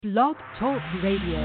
Blog Talk Radio.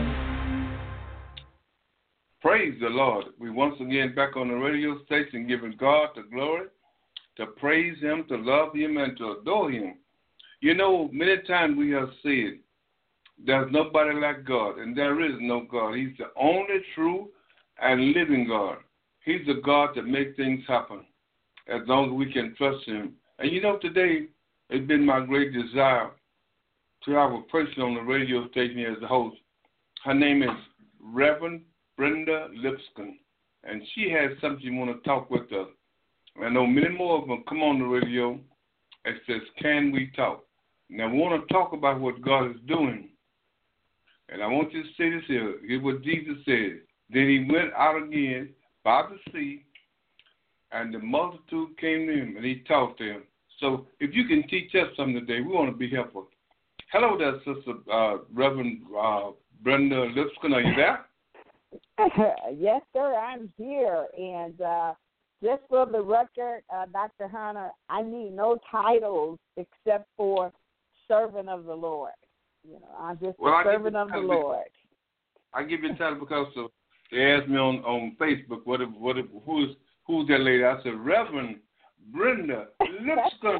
Praise the Lord. We once again back on the radio station giving God the glory, to praise Him, to love Him, and to adore Him. You know, many times we have said, there's nobody like God, and there is no God. He's the only true and living God. He's the God that makes things happen as long as we can trust Him. And you know, today it's been my great desire to have a person on the radio station as a host. Her name is Reverend Brenda Lipscomb, and she has something she want to talk with us. I know many more of them come on the radio and says, "Can we talk?" Now, we want to talk about what God is doing. And I want you to say this here. Here's what Jesus said. Then He went out again by the sea, and the multitude came to Him, and He taught them. So if you can teach us something today, we want to be helpful. Hello there, Sister Reverend Brenda Lipscomb. Are you there? Yes, sir, I'm here. And just for the record, Dr. Hunter, I need no titles except for servant of the Lord. You know, I'm just a servant of the Lord. I give you a title because they asked me on Facebook, who's that lady? I said, Reverend Brenda Lipscomb.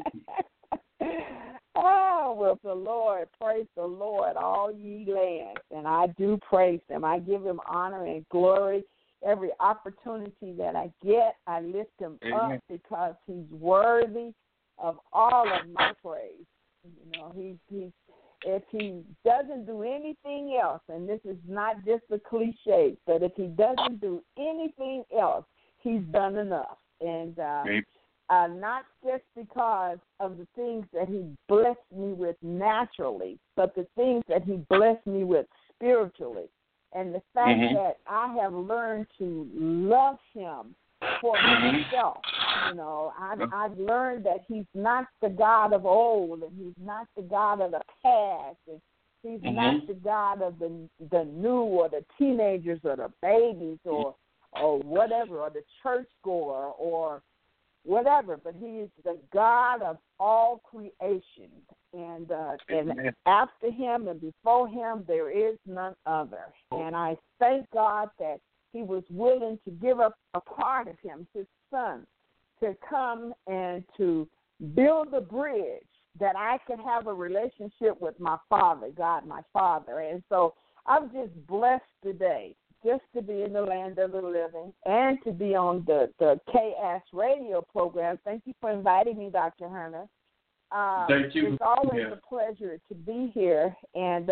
Oh, well, the Lord, praise the Lord, all ye lands. And I do praise Him. I give Him honor and glory. Every opportunity that I get, I lift Him Amen. up because He's worthy of all of my praise. You know, if He doesn't do anything else, and this is not just a cliche, but if He doesn't do anything else, He's done enough. And not just because of the things that He blessed me with naturally, but the things that He blessed me with spiritually. And the fact that I have learned to love Him for myself. You know, I've learned that He's not the God of old, and He's not the God of the past, and He's not the God of the new or the teenagers or the babies or whatever, or the churchgoer or whatever, but He is the God of all creation, and after Him and before Him there is none other. And I thank God that He was willing to give up a part of Him, His Son, to come and to build a bridge that I could have a relationship with my Father, God, my Father. And so I'm just blessed today just to be in the land of the living and to be on the KS radio program. Thank you for inviting me, Dr. Hunter. Thank you. It's always a pleasure to be here, and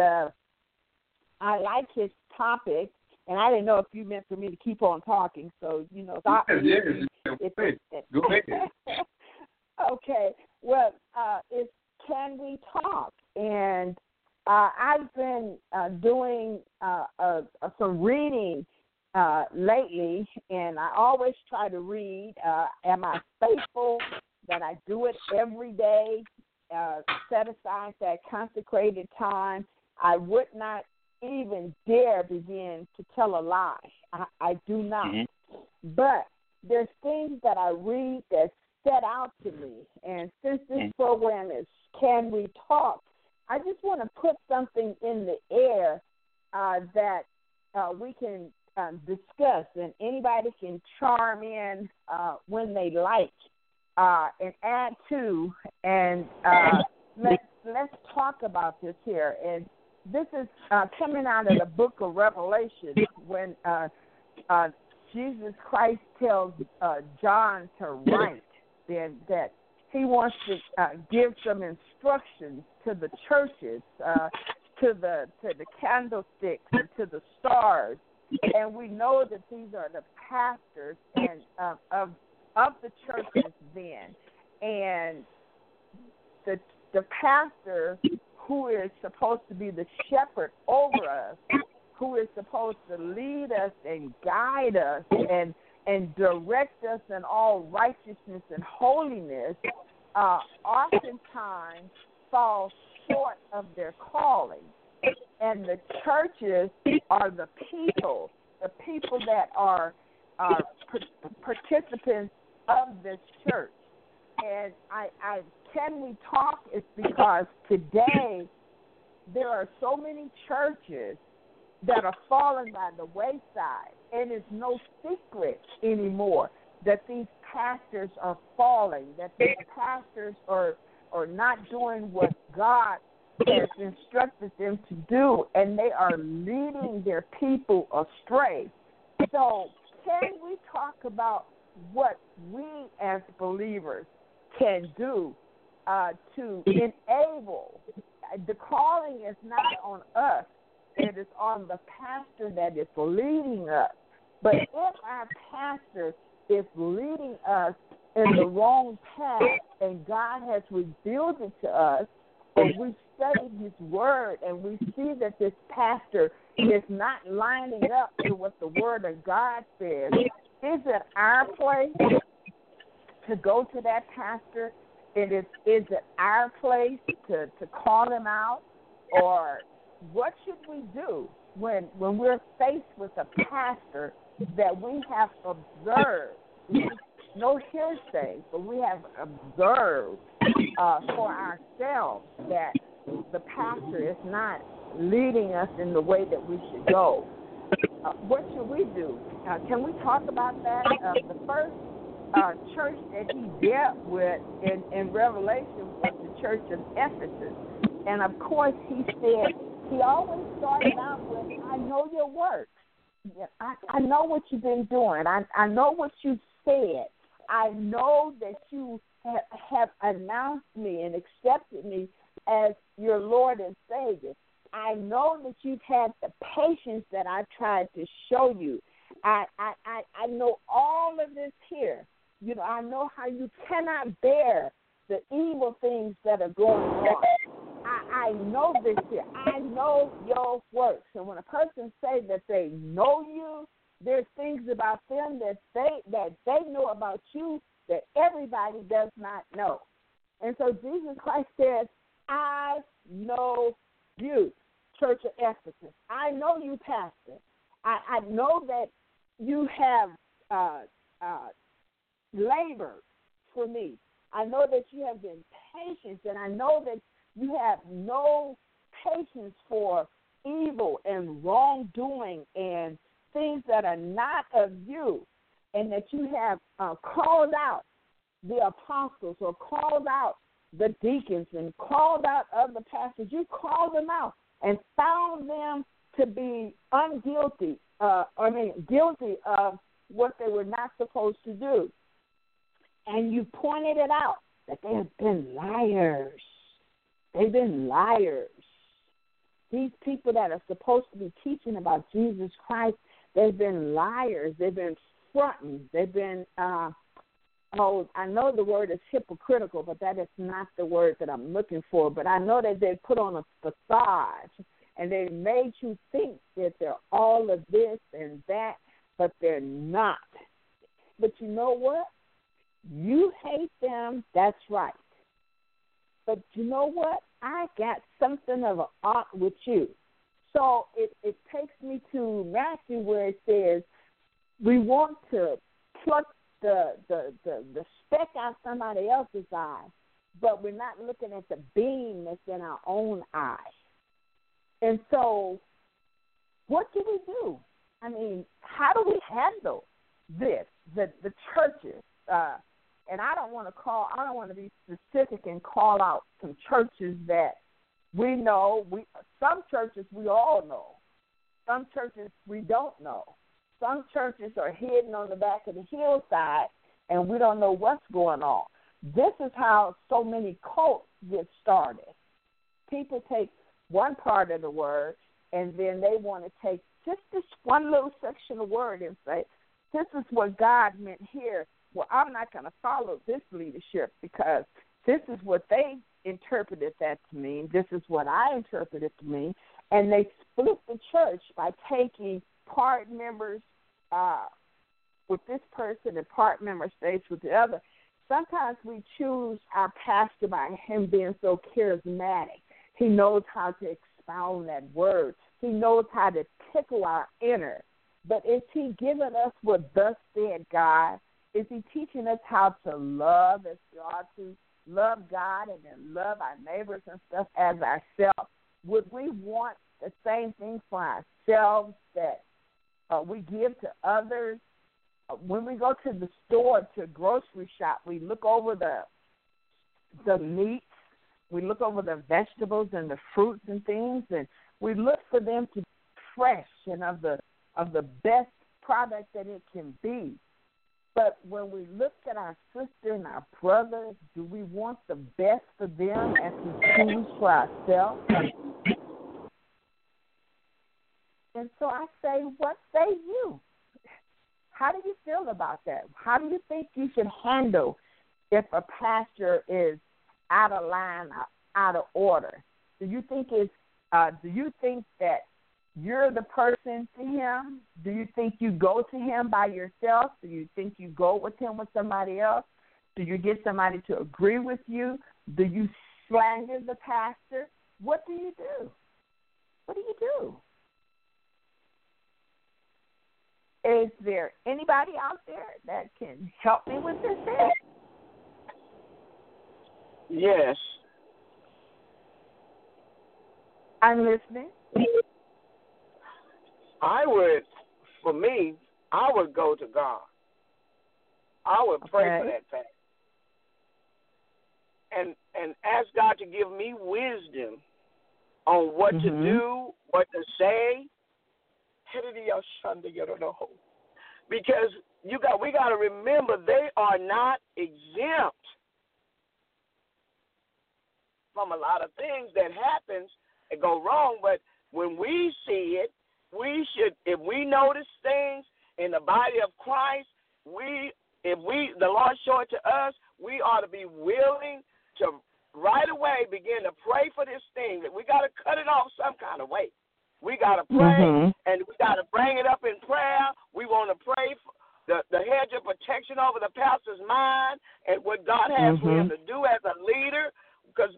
I like his topic, and I didn't know if you meant for me to keep on talking, so, you know, stop me. Go ahead. Okay. Well, it's Can We Talk? And I've been doing some reading lately, and I always try to read. Am I faithful that I do it every day, set aside that consecrated time? I would not even dare begin to tell a lie. I do not. But there's things that I read that set out to me. And since this program is Can We Talk, I just want to put something in the air that we can discuss, and anybody can chime in when they like and add to. And let's talk about this here. And this is coming out of the book of Revelation when Jesus Christ tells John to write that He wants to give some instructions to the churches, to the candlesticks, and to the stars. And we know that these are the pastors and of the churches then. And the pastor, who is supposed to be the shepherd over us, who is supposed to lead us and guide us and direct us in all righteousness and holiness, oftentimes fall short of their calling. And the churches are the people that are participants of this church. And Can We Talk is because today there are so many churches that are falling by the wayside, and it's no secret anymore that these pastors are falling, that these pastors are not doing what God has instructed them to do, and they are leading their people astray. So can we talk about what we as believers can do to enable? The calling is not on us. It is on the pastor that is leading us. But if our pastor is leading us in the wrong path and God has revealed it to us, or we studied his word and we see that this pastor is not lining up to what the word of God says, is it our place to go to that pastor? Is it our place to call him out? Or what should we do when we're faced with a pastor that we have observed, no hearsay, but we have observed for ourselves that the pastor is not leading us in the way that we should go? What should we do? Can we talk about that? The first church that he dealt with in Revelation was the church of Ephesus. And, of course, he said, he always started out with, I know your works. I know what you've been doing. I know what you said. I know that you have announced me and accepted me as your Lord and Savior. I know that you've had the patience that I tried to show you. I know all of this here. You know, I know how you cannot bear the evil things that are going on. I know this here. I know your works. And when a person says that they know you, there's things about them that they know about you that everybody does not know. And so Jesus Christ says, I know you, Church of Ephesus. I know you, Pastor. I know that you have labored for me. I know that you have been patient, and I know that you have no patience for evil and wrongdoing and things that are not of you, and that you have called out the apostles or called out the deacons and called out other pastors. You called them out and found them to be guilty of what they were not supposed to do. And you pointed it out that they have been liars. They've been liars. These people that are supposed to be teaching about Jesus Christ, they've been liars. They've been fronting. They've been, I know the word is hypocritical, but that is not the word that I'm looking for. But I know that they put on a facade, and they made you think that they're all of this and that, but they're not. But you know what? You hate them, that's right. But you know what? I got something of an art with you. So it takes me to Matthew where it says we want to pluck the speck out somebody else's eye, but we're not looking at the beam that's in our own eye. And so what do we do? I mean, how do we handle this, the churches? And I don't want to be specific and call out some churches that we know. Some churches we all know. Some churches we don't know. Some churches are hidden on the back of the hillside, and we don't know what's going on. This is how so many cults get started. People take one part of the word, and then they want to take just this one little section of word and say, this is what God meant here. Well, I'm not going to follow this leadership because this is what they interpreted that to mean. This is what I interpret it to mean. And they split the church by taking part members with this person and part member stays with the other. Sometimes we choose our pastor by him being so charismatic. He knows how to expound that word. He knows how to tickle our inner. But is he giving us what thus said God? Is he teaching us how to love as we ought to love God and then love our neighbors and stuff as ourselves? would we want the same thing for ourselves that we give to others? When we go to the store, to grocery shop, we look over the meats, we look over the vegetables and the fruits and things, and we look for them to be fresh and of the best product that it can be. But when we look at our sister and our brother, do we want the best for them as we choose for ourselves? And so I say, what say you? How do you feel about that? How do you think you should handle if a pastor is out of line, out of order? Do you think that you're the person to him? Do you think you go to him by yourself? Do you think you go with him with somebody else? Do you get somebody to agree with you? Do you slander the pastor? What do you do? What do you do? Is there anybody out there that can help me with this thing? Yes. I'm listening. For me, I would go to God. I would pray for that fact. And ask God to give me wisdom on what to do, what to say. Because we got to remember they are not exempt from a lot of things that happens and go wrong. But when we see it, we should, if we notice things in the body of Christ, if the Lord show it to us, we ought to be willing to right away begin to pray for this thing. That we got to cut it off some kind of way. We got to pray, and we got to bring it up in prayer. We want to pray for the hedge of protection over the pastor's mind and what God has for him to do as a leader, because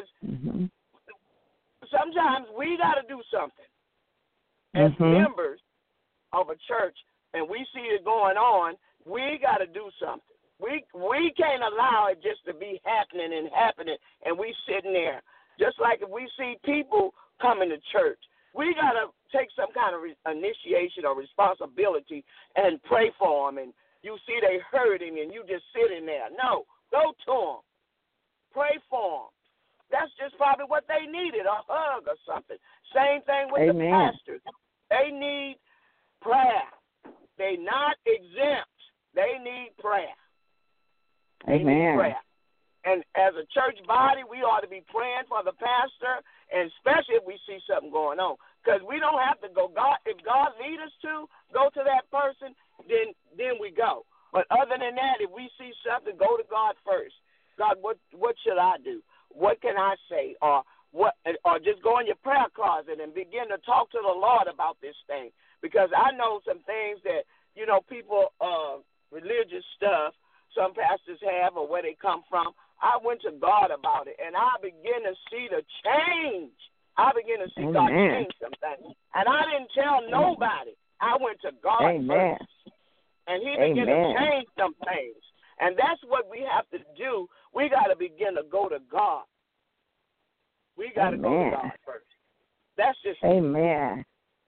sometimes we got to do something as members of a church, and we see it going on. We got to do something. We can't allow it just to be happening, and we sitting there. Just like if we see people coming to church, we got to take some kind of initiation or responsibility and pray for them. And you see they hurting and you just sitting there. No, go to them. Pray for them. That's just probably what they needed, a hug or something. Same thing with the pastors. They need prayer. They're not exempt. They need prayer. They need prayer. And as a church body, we ought to be praying for the pastor, and especially if we see something going on. Because we don't have to go. If God leads us to go to that person, then we go. But other than that, if we see something, go to God first. God, what should I do? What can I say? Or just go in your prayer closet and begin to talk to the Lord about this thing. Because I know some things that, people, religious stuff, some pastors have or where they come from. I went to God about it, and I began to see the change. I began to see God change some things. And I didn't tell nobody. I went to God first. And he began to change some things. And that's what we have to do. We got to begin to go to God. We got to go to God first. That's just Amen.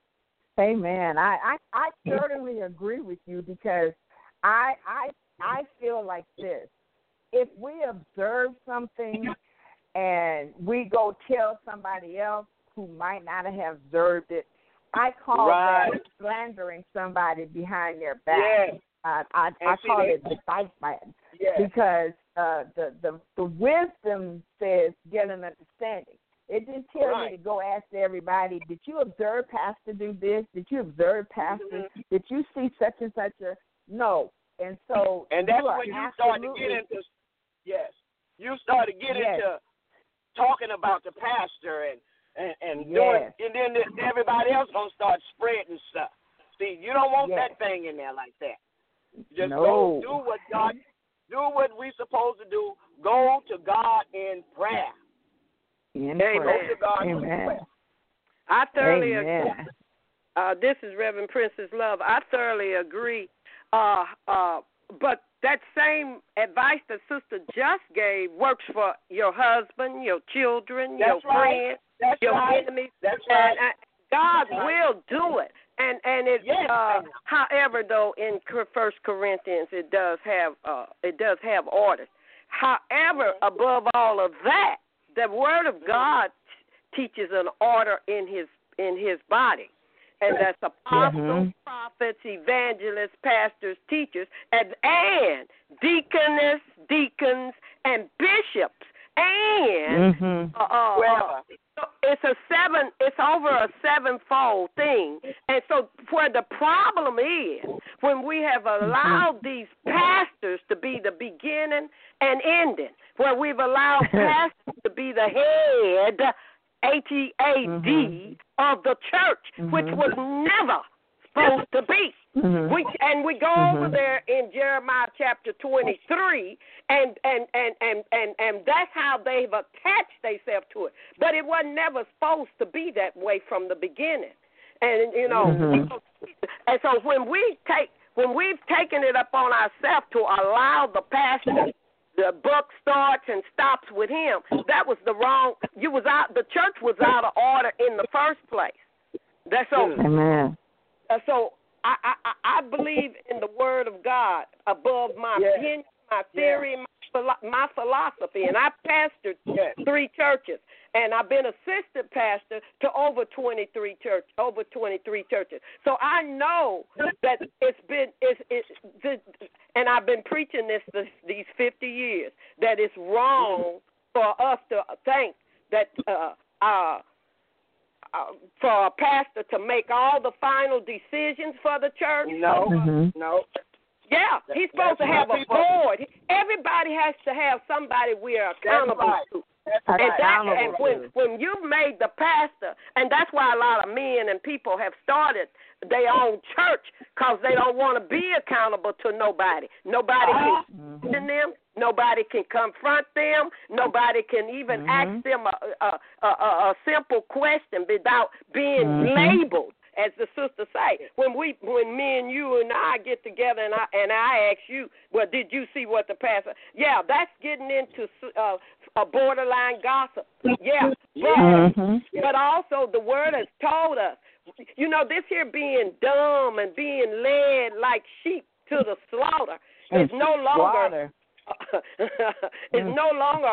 I certainly agree with you, because I feel like this. If we observe something and we go tell somebody else who might not have observed it, I call that slandering somebody behind their back. Yes. I call it defilement, because the wisdom says get an understanding. It didn't tell you to go ask everybody, did you observe Pastor do this? Did you observe Pastor? Did you see such and such a? No. And so, and that's when you start to get into, you start to get into talking about the pastor and doing, and then everybody else gonna start spreading stuff. See, you don't want that thing in there like that. Just go do what God, do what we supposed to do. Go to God in prayer. Go to God in prayer. I thoroughly agree. This is Reverend Princess Love. I thoroughly agree. But that same advice that Sister just gave works for your husband, your children, your friends. your right. enemies. That's right. And God will do it. And it however though in 1 Corinthians it does have orders. However, above all of that, the Word of God teaches an order in his body. And that's apostles, prophets, evangelists, pastors, teachers, and deacons, and bishops, and it's over a sevenfold thing. And so where the problem is, when we have allowed these pastors to be the beginning and ending, where we've allowed pastors to be the head, HEAD, of the church, which was never supposed to be. We go over there in Jeremiah chapter 23, and that's how they've attached themselves to it. But it wasn't never supposed to be that way from the beginning. And and so when we've taken it upon ourselves to allow the pastor, the buck starts and stops with him, that was the wrong. The church was out of order in the first place. That's so. Amen. So I believe in the Word of God above my opinion, my theory, my philosophy. And I pastored 3 churches, and I've been assistant pastor to over 23 churches. So I know that and I've been preaching these 50 years, that it's wrong for us to think that for a pastor to make all the final decisions for the church. No. Yeah, he's supposed to have a board. Everybody has to have somebody we are accountable to. And when you've made the pastor, and that's why a lot of men and people have started their own church, because they don't want to be accountable to nobody. Nobody can question them. Nobody can confront them. Nobody can even ask them a simple question without being labeled. As the sister say, when me and you and I get together and I ask you, well, did you see what the pastor? Yeah, that's getting into a borderline gossip. Yeah, but also the Word has told us, this here being dumb and being led like sheep to the slaughter is no longer. It's no longer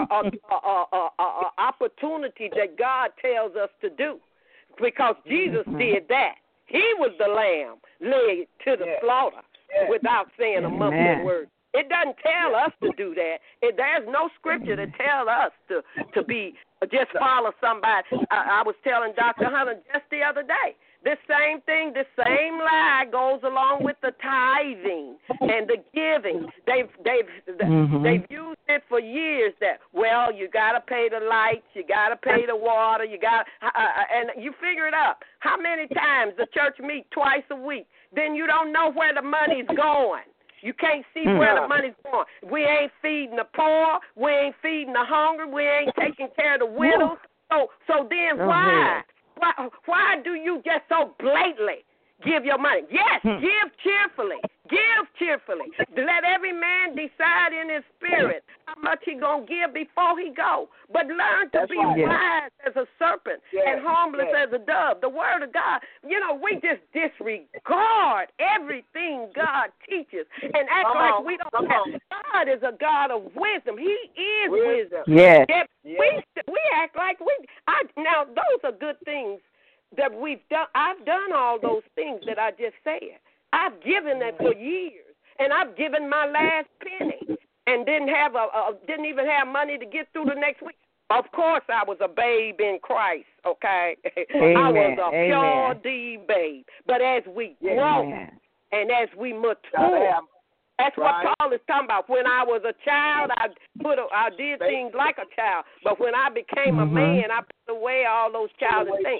a opportunity that God tells us to do. Because Jesus did that. He was the lamb led to the slaughter without saying a mumbling word. It doesn't tell us to do that. There's no scripture that tells us to be just follow somebody. I was telling Dr. Hunter just the other day, this same thing, this same lie goes along with the tithing and the giving. They've used it for years that, well, you got to pay the lights, you got to pay the water, and you figure it out. How many times the church meet twice a week? Then you don't know where the money's going. You can't see where the money's going. We ain't feeding the poor. We ain't feeding the hungry. We ain't taking care of the widows. So then why? Why do you just so blatantly give your money? Yes, give cheerfully. Give cheerfully. Let every man decide in his spirit how much he going to give before he go. But learn to be wise as a serpent and harmless as a dove. The Word of God, we just disregard everything God teaches and act like we don't have. God is a God of wisdom. He is wisdom. Yes. We act like now, those are good things that we've done. I've done all those things that I just said. I've given that for years, and I've given my last penny, and didn't even have money to get through the next week. Of course, I was a babe in Christ. Okay, Amen. I was a pure D babe. But as we grow and as we mature, that's what Paul is talking about. When I was a child, I did things like a child, but when I became a man, I put away all those childish things.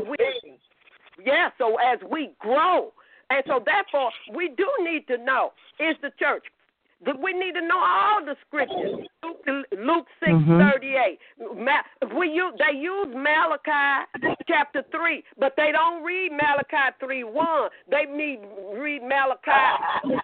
So as we grow. And so, therefore, we do need to know, is the church. We need to know all the scriptures. Luke 6:38. They use Malachi chapter 3, but they don't read Malachi 3:1. They need to read Malachi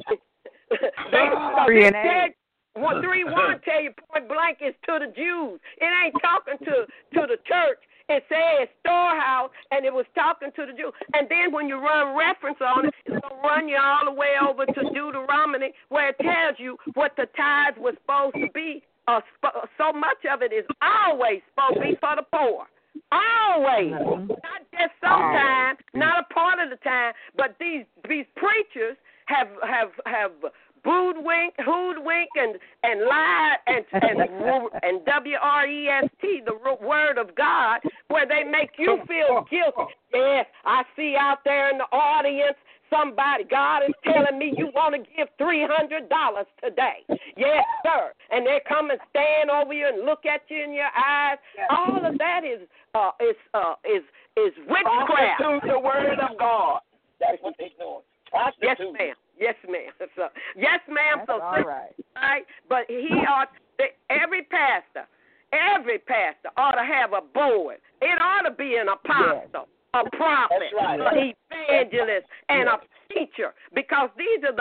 3:8. 3:1 tell you point blank is to the Jews. It ain't talking to the church. It says storehouse, and it was talking to the Jew. And then when you run reference on it, it's going to run you all the way over to Deuteronomy, where it tells you what the tithe was supposed to be. So much of it is always supposed to be for the poor. Always. Not just sometimes, not a part of the time, but these preachers have hoodwink and lied and WREST, the word of God, where they make you feel guilty. Yes, I see out there in the audience somebody, God is telling me you want to give $300 today. Yes, sir. And they come and stand over you and look at you in your eyes. All of that is witchcraft. Prostitute the word of God. That's what they're doing. Yes, ma'am. Yes, ma'am. So, yes, ma'am. That's so, all right. But every pastor ought to have a board. It ought to be an apostle, a prophet, an evangelist, and a teacher, because these are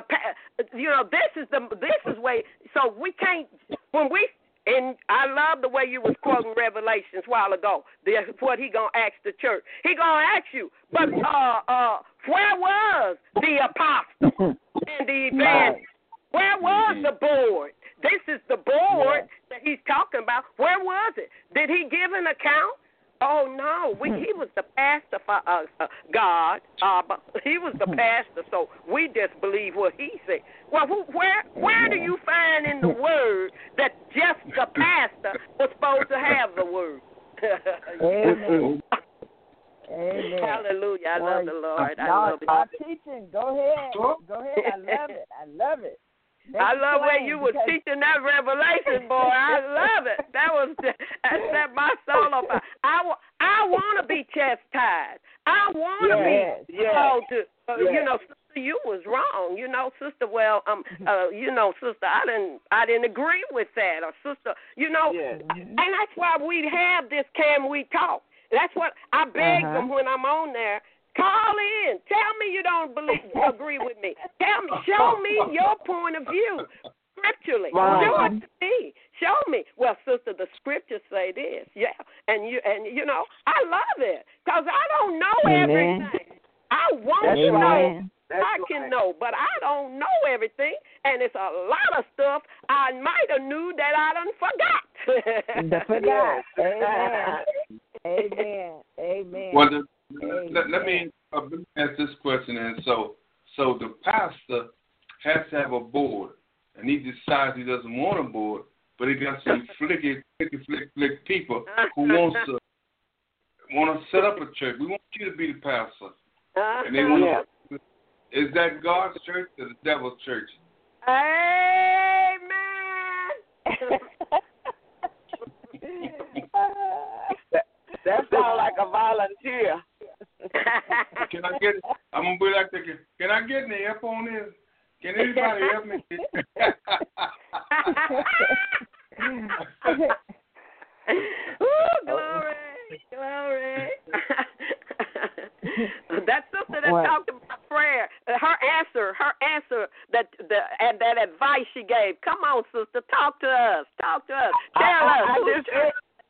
this is way. So we can't And I love the way you was quoting Revelations a while ago. That's what he gonna ask the church. He gonna ask you, but where was the apostle and the evangelist? Where was the board? This is the board that he's talking about. Where was it? Did he give an account? Oh no, he was the pastor for God. He was the pastor, so we just believe what he said. Well, where do you find in the word that just the pastor was supposed to have the word? Amen. Amen. Hallelujah! I love the Lord. I love it. Our teaching. Go ahead. I love it. I love where you were teaching that Revelation, boy. I love it. That set my soul on fire. I want to be chastised. I want to be told to, sister, you was wrong. Sister, sister, I didn't agree with that. Or sister, and that's why we have this Can We Talk. That's what I beg them when I'm on there. Call in. Tell me you don't agree with me. Show me your point of view scripturally. Show it to me. Show me. Well, sister, the scriptures say this. Yeah, and I love it because I don't know everything. I want to know. I can know, but I don't know everything, and it's a lot of stuff I might have knew that I done forgot. Amen. Well, let me ask this question. And so the pastor has to have a board, and he decides he doesn't want a board, but he got some flicky people who want to set up a church. We want you to be the pastor, and they want to. Is that God's church or the devil's church? Amen. That sounds like a volunteer. Can I get? I'm gonna be like, can I get any help on this? Can anybody help me? Ooh, glory. That sister that talked about prayer, her answer that advice she gave. Come on, sister, talk to us. Tell us.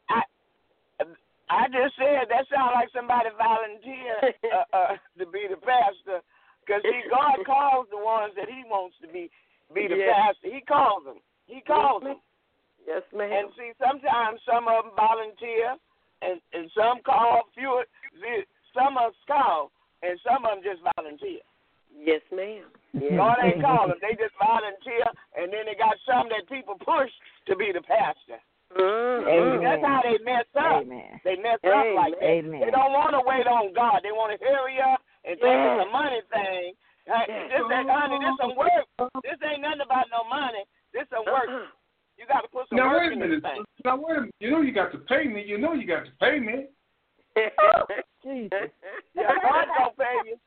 I just said that sounds like somebody volunteered to be the pastor, because God calls the ones that He wants to be the pastor. He calls them. Yes, ma'am. And see, sometimes some of them volunteer, and some call fewer. Some are called, and some of them just volunteer. Yes, ma'am. Yes. God ain't call them. They just volunteer, and then they got some that people push to be the pastor. Mm-hmm. That's how they mess up. Amen. They mess up like that. Amen. They don't want to wait on God. They want to hurry up and think it's a money thing. Honey, this some work. This ain't nothing about no money. This some work. You got to put some work in this thing. Now, wait a minute. You got to pay me. You got to pay me. Jesus. Yeah, God don't pay you.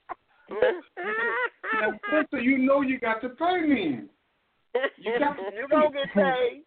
Now, sister, you got to pay me. You're going to get paid.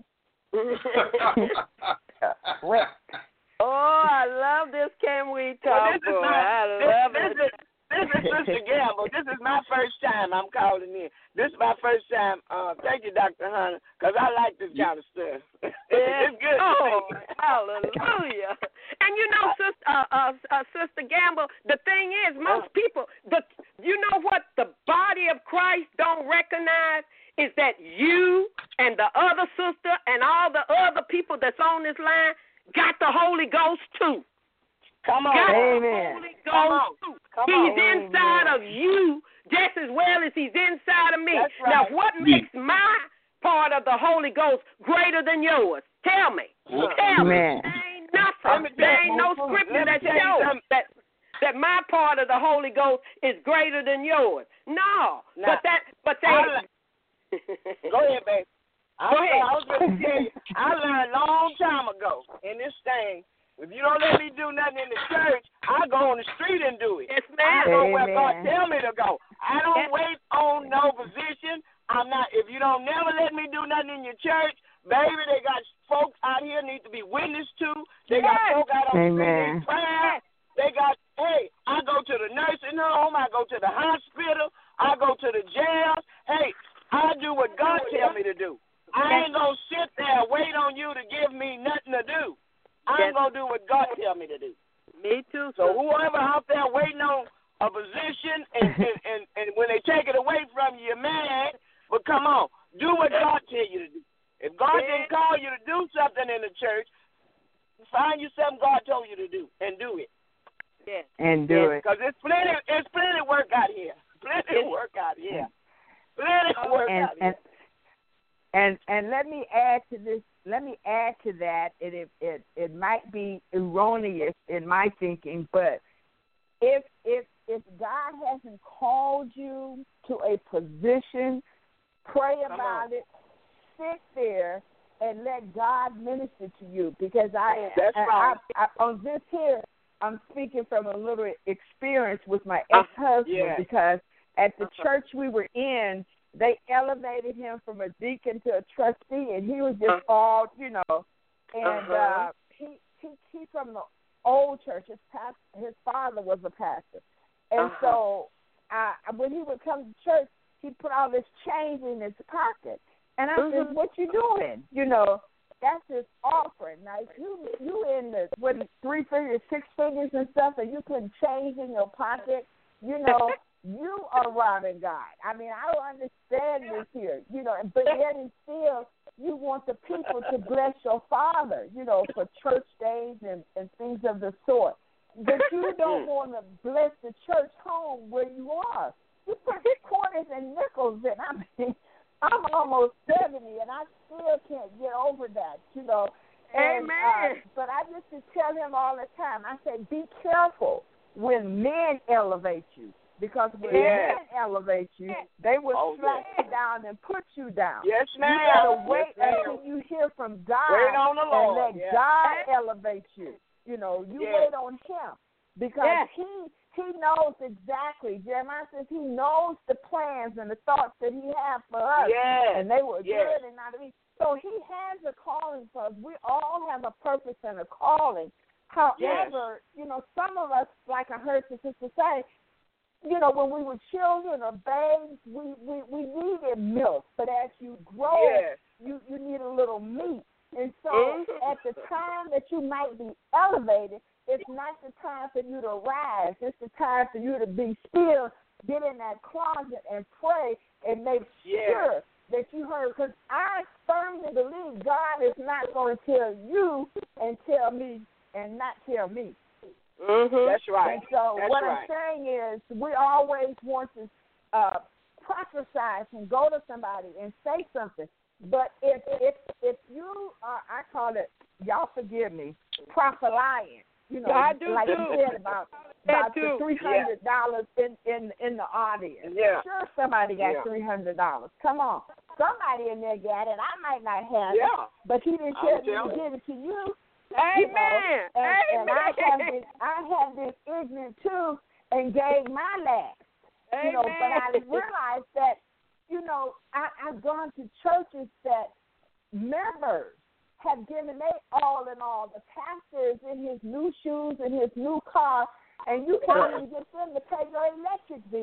Oh, I love this. Can we talk? This is Sister Gamble, this is my first time I'm calling in. This is my first time. Thank you, Dr. Hunter, because I like this kind of stuff. It's good. Oh, hallelujah. And you know, Sister Gamble, the thing is, most people, you know what the body of Christ don't recognize is that you and the other sister and all the other people that's on this line got the Holy Ghost too. Come on, amen. Holy Ghost too. He's inside of you just as well as he's inside of me. That's right. Now, what makes my part of the Holy Ghost greater than yours? Tell me. Tell me. There ain't nothing. There ain't no scripture that shows that my part of the Holy Ghost is greater than yours. No. Nah. But Go ahead, baby. I was going to tell you, I learned a long time ago in this thing, if you don't let me do nothing in the church, I go on the street and do it. Yes, ma'am. I go where God tell me to go. I don't wait on no position. I'm not. If you don't never let me do nothing in your church, baby, they got folks out here need to be witnessed to. They got folks out on the street in prayer. They got, hey, I go to the nursing home. I go to the hospital. I go to the jail. Hey, I do what God tell me to do. I ain't going to sit there and wait on you to give me nothing to do. I'm going to do what God tell me to do. Me too. So whoever out there waiting on a position and when they take it away from you, you're mad, but come on, do what God tell you to do. If God didn't call you to do something in the church, find you something God told you to do and do it. Yes. And do it. Because it's plenty work out here. Plenty work out here. Plenty work out here. And let me add to this. Let me add to that. It might be erroneous in my thinking, but if God hasn't called you to a position, pray about it. Sit there and let God minister to you. Because I on this here, I'm speaking from a little experience with my ex-husband because at the church we were in, they elevated him from a deacon to a trustee, and he was just all, and he from the old church. His father was a pastor, and so when he would come to church, he'd put all this change in his pocket, and I said, "What you doing? That's his offering. Now, if you in the 3 figures, 6 figures and stuff, and you put change in your pocket, you are robbing God. I mean, I don't understand this here, but yet and still you want the people to bless your father, for church days and things of the sort. But you don't want to bless the church home where you are. You put quarters and nickels in. I mean, I'm almost 70 and I still can't get over that, And, Amen. But I used to tell him all the time, I said, be careful when men elevate you. Because when men elevate you, they will slap you down and put you down. Yes, ma'am. You got to wait until you hear from God and let God elevate you. You wait on him because he knows exactly. Jeremiah says he knows the plans and the thoughts that he has for us. Yes. And they were good and not evil. So he has a calling for us. We all have a purpose and a calling. However, some of us, like I heard the sister say, when we were children or babes, we needed milk. But as you grow, you need a little meat. And so at the time that you might be elevated, it's not the time for you to rise. It's the time for you to be still, get in that closet and pray and make sure that you heard. Because I firmly believe God is not going to tell you and tell me and not tell me. That's right. And so what I'm saying is we always want to prophesy and go to somebody and say something. But if you are, I call it, y'all forgive me, prophet-lying. I do like too. you said about the $300 in the audience. Yeah. Sure, somebody got $300. Come on. Somebody in there got it. I might not have it, but he didn't tell me to give it to you. Amen. And I have this ignorant too and gave my last. Amen. But I realized that, I've gone to churches that members have given their all in all. The pastor is in his new shoes and his new car, and you can't even get them to pay your electric bill.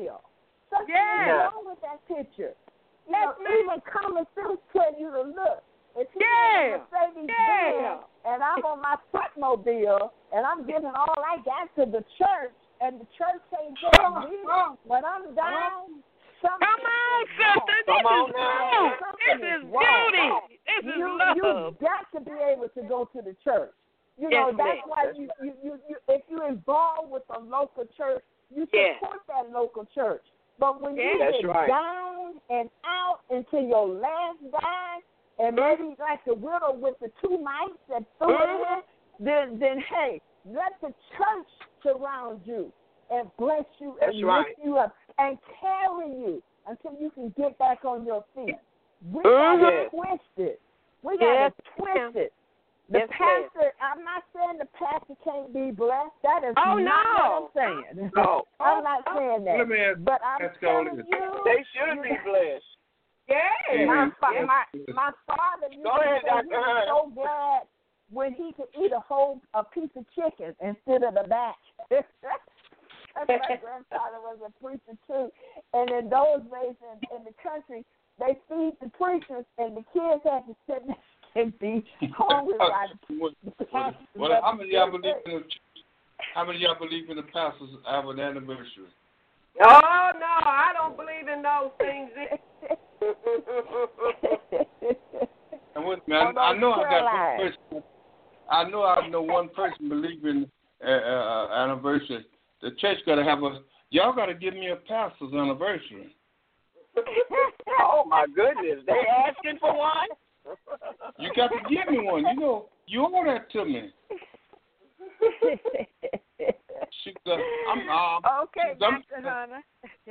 when I'm down, come on, sister. This is beauty. This is love. You got to be able to go to the church. You know, that's why you if you're involved with a local church, you support that local church. But when you get down and out until your last dime, and maybe like the widow with the 2 mites that threw it in, then hey, let the church surround you and bless you and lift you up and carry you until you can get back on your feet. We got to twist it. We got to twist it. The pastor, I'm not saying the pastor can't be blessed. That is not what I'm saying. No. I'm not saying that. But I'm telling you, they should be blessed. Yeah. My father used to say he was so glad when he could eat a piece of chicken instead of the back. My grandfather was a preacher too. And in those days in the country, they feed the preachers and the kids had to sit there and be hungry by the pastors. How many of y'all believe in the pastors have an anniversary? Oh no, I don't believe in those things. And wait a minute, I know I got one person. I know one person believing anniversary. The church gotta have y'all gotta give me a pastor's anniversary. Oh my goodness, they asking for one? You got to give me one. You know, you owe that to me. Okay, Dr. Hunter.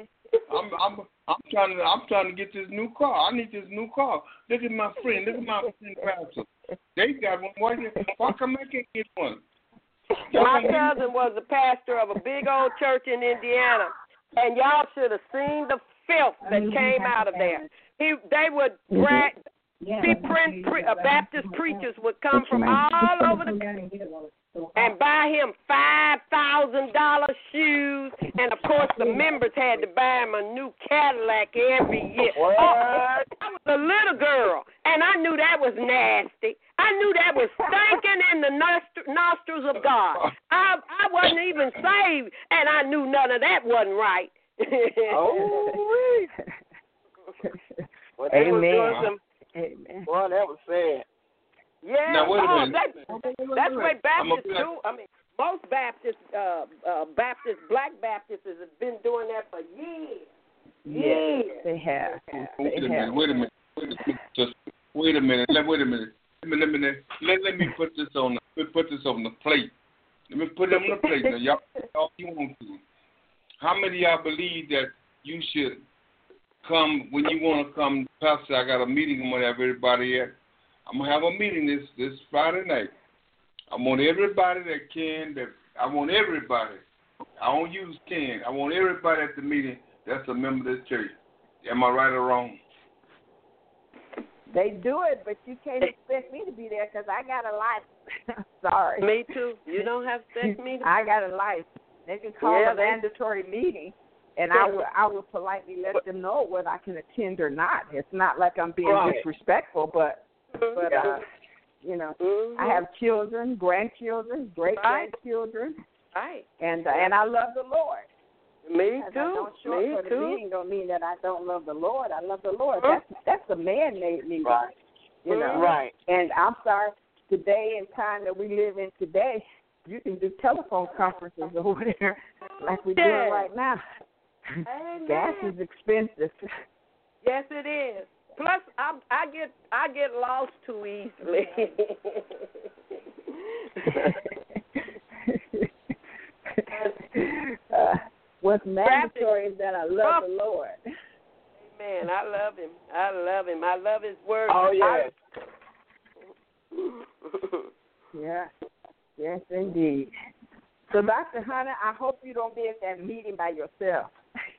I'm trying to get this new car. I need this new car. Look at my friend. Pastor. They got one. Why come I can't get one? My cousin was the pastor of a big old church in Indiana, and y'all should have seen the filth that came out of there. They would drag. Baptist preachers would come from all over the country and buy him $5,000 shoes, and of course the members had to buy him a new Cadillac every year. I was a little girl, and I knew that was nasty. I knew that was stinking in the nostrils of God. I wasn't even saved, and I knew none of that wasn't right. Well, Amen. Well, that was sad. Yeah, now, wait a minute. That's what Baptists do. I mean, most Baptists, Black Baptists, have been doing that for years. Yes, they have. Wait a minute. Let me put this on the plate. Let me put it on the plate. Now, y'all, you want to. How many of y'all believe that you should come when you want to come? Pastor, I got a meeting. I'm going to have everybody at. I'm going to have a meeting this Friday night. I want everybody that can. I want everybody. I don't use can. I want everybody at the meeting that's a member of the church. Am I right or wrong? They do it, but you can't expect me to be there because I got a life. Sorry. Me too. You don't have to expect me to. I got a life. They can call a mandatory meeting, and I will politely let them know whether I can attend or not. It's not like I'm being disrespectful, but you know, I have children, grandchildren, great-grandchildren, and I love the Lord. Me too. I don't show up for the meeting don't mean that I don't love the Lord. I love the Lord. That's a man-made meeting. Right. You know. Right. And I'm sorry, today and time that we live in today, you can do telephone conferences or whatever like we're doing right now. Amen. Gas is expensive. Yes, it is. Plus, I get lost too easily. What's mandatory is that I love the Lord. Amen. I love him. I love his word. Oh, yes. Yeah. Yes, indeed. So, Dr. Hunter, I hope you don't be at that meeting by yourself.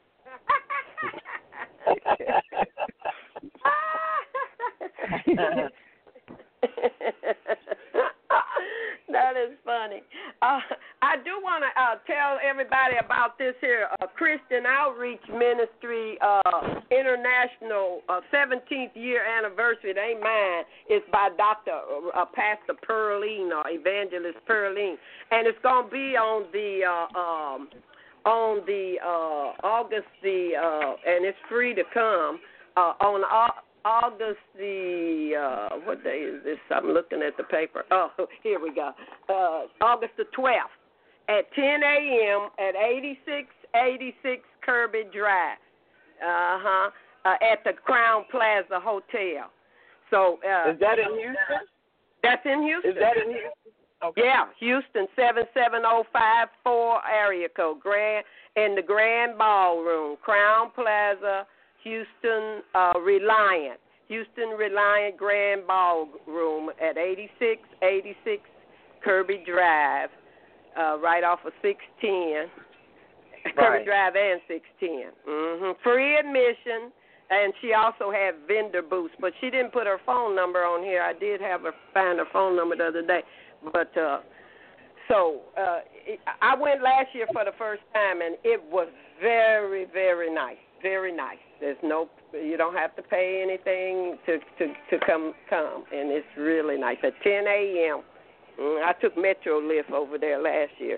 That is funny. I do want to tell everybody about this here Christian Outreach Ministry International 17th year anniversary. It ain't mine. It's by Pastor Pearline or Evangelist Pearline. And it's going to be on the on the August the and it's free to come on August the what day is this? I'm looking at the paper. Oh, here we go. August the 12th at 10 a.m. at 8686 Kirby Drive. At the Crown Plaza Hotel. So is that in Houston? That's in Houston. Is that in Houston? Okay. Yeah, Houston 77054 area code. In the Grand Ballroom, Crown Plaza, Houston Reliant. Houston Reliant Grand Ballroom at 8686 Kirby Drive, right off of 610. Kirby Drive and 610. Free admission, and she also had vendor booths, but she didn't put her phone number on here. I did have her find her phone number the other day, but I went last year for the first time, and it was very, very nice. Very nice. You don't have to pay anything to come, and it's really nice. At 10 a.m. I took Metro Lift over there last year.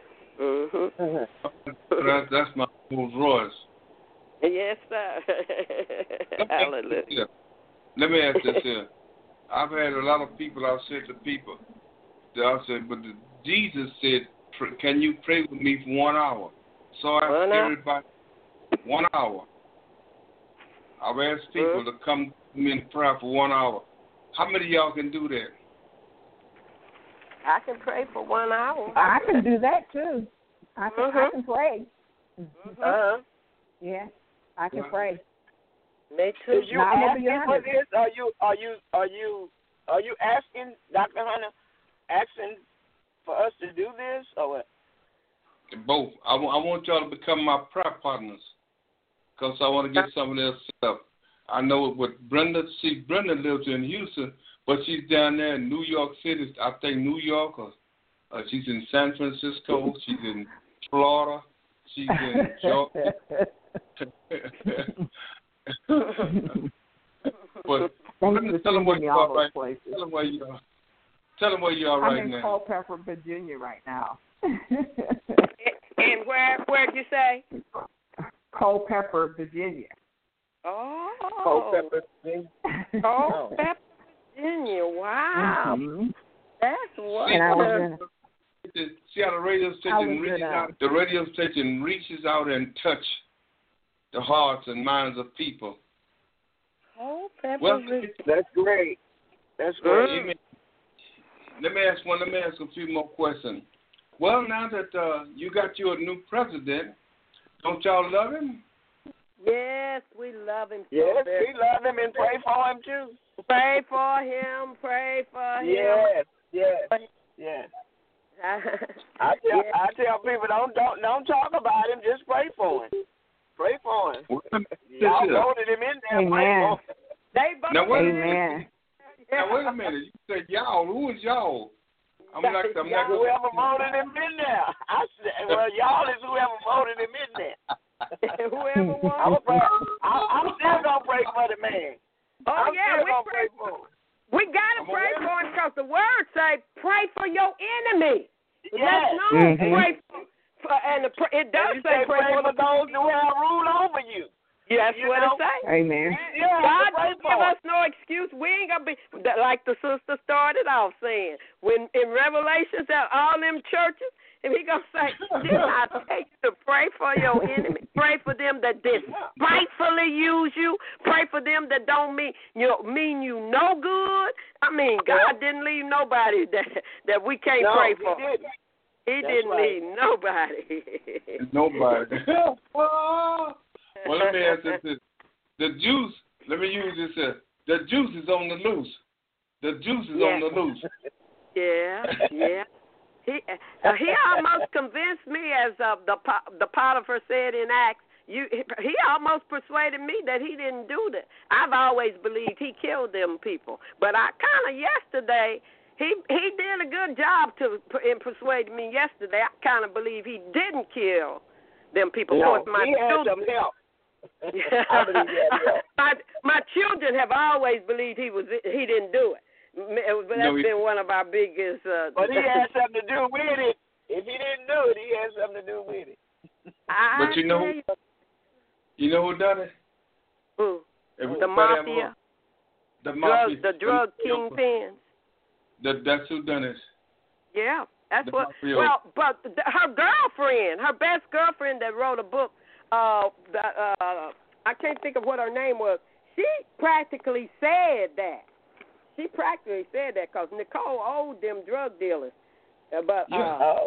That's my Rolls Royce. Yes, sir. Hallelujah. Let me ask this here. I've had a lot of people, I've said to people, I said, but Jesus said, can you pray with me for 1 hour? So I asked everybody, 1 hour. I've asked people to come to me in prayer for 1 hour. How many of y'all can do that? I can pray for 1 hour. I can do that too. I can pray. Yeah, I can pray. Me too. Is you asking for this? Are you asking, Dr. Hunter, asking for us to do this or what? Both. I want y'all to become my prayer partners because I want to get some of their stuff. I know what Brenda. See, Brenda lives in Houston, but she's down there in New York City. I think New York, or she's in San Francisco. She's in Florida. She's in Georgia. But tell them where you are right now. Tell them where you are right now. I'm in Culpeper, Virginia right now. And where'd you say? Culpeper, Virginia. Oh. Culpeper, Virginia. Culpeper, Virginia. Wow. Mm-hmm. That's wonderful. See how the radio station reaches out? The radio station reaches out and touch the hearts and minds of people. Well, that's great. That's great. Let me ask a few more questions. Well, now that you got your new president, don't y'all love him? Yes, we love him. Yes, we love him and pray for him too. Pray for him. Pray for him. Yes. I tell people don't talk about him. Just pray for him. Pray for him. Y'all voted him in there. Amen. Now wait a minute. Now wait a minute. You said y'all. Who is y'all? I'm not whoever voted him in there. I said, well, y'all is whoever voted him in there. Whoever won. I'm still gonna pray for the man. Oh we pray for him. We gotta pray for him because the word say, "Pray for your enemy." Yes. Pray for, and it does say, "Pray for those who have rule over you." That's what it says. Amen. God don't give us no excuse. We ain't gonna be like the sister started off saying. When in Revelations at all them churches, and he gonna say, "Did I tell you to pray for your enemy? Pray for them that despitefully use you. Pray for them that don't mean you no good." I mean, God didn't leave nobody that we can't pray for. He didn't leave nobody. Nobody. Well, let me ask this. The juice, let me use this here. The juice is on the loose. The juice is on the loose. Yeah. He almost convinced me, as the Potiphar said in Acts. He almost persuaded me that he didn't do that. I've always believed he killed them people. But I kind of yesterday, he did a good job in persuading me yesterday. I kind of believe he didn't kill them people. No, of course, he had some help. I believe he had help. My children have always believed he didn't do it. But that's been one of our biggest. But he had something to do with it. If he didn't do it, he had something to do with it. But you know who done it? Who? The mafia. The mafia. The drug kingpins. That's who done it. Yeah, that's the what. mafia. Well, but her girlfriend, her best girlfriend that wrote a book, I can't think of what her name was. She practically said that. Because Nicole owed them drug dealers. But she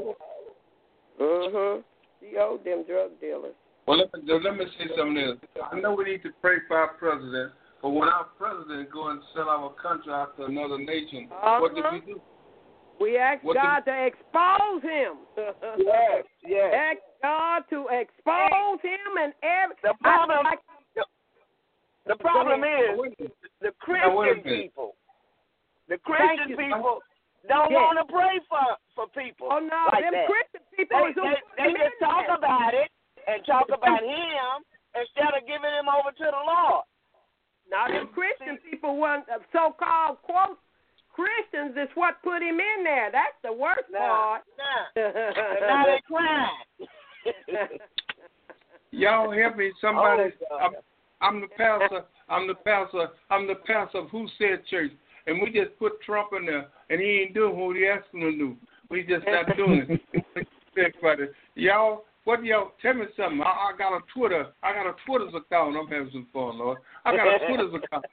owed them drug dealers. Well, let me say something else. I know we need to pray for our president, but when our president go and sell our country out to another nation, what did we do? We ask God to expose him. Yes. Ask God to expose him and every. The problem is the Christian people. The Christian people don't want to pray for people. Oh no, like them that. Christian people they just talk about it and talk about him instead of giving him over to the Lord. Now them Christian people want so-called quote Christians is what put him in there. That's the worst part. Now they crying. Y'all help me, somebody. I'm the pastor of Who Said Church, and we just put Trump in there, and he ain't doing what he asked him to do. We just not doing it. Y'all, what y'all tell me something? I got a Twitter's account. I'm having some fun, Lord. I got a Twitter's account.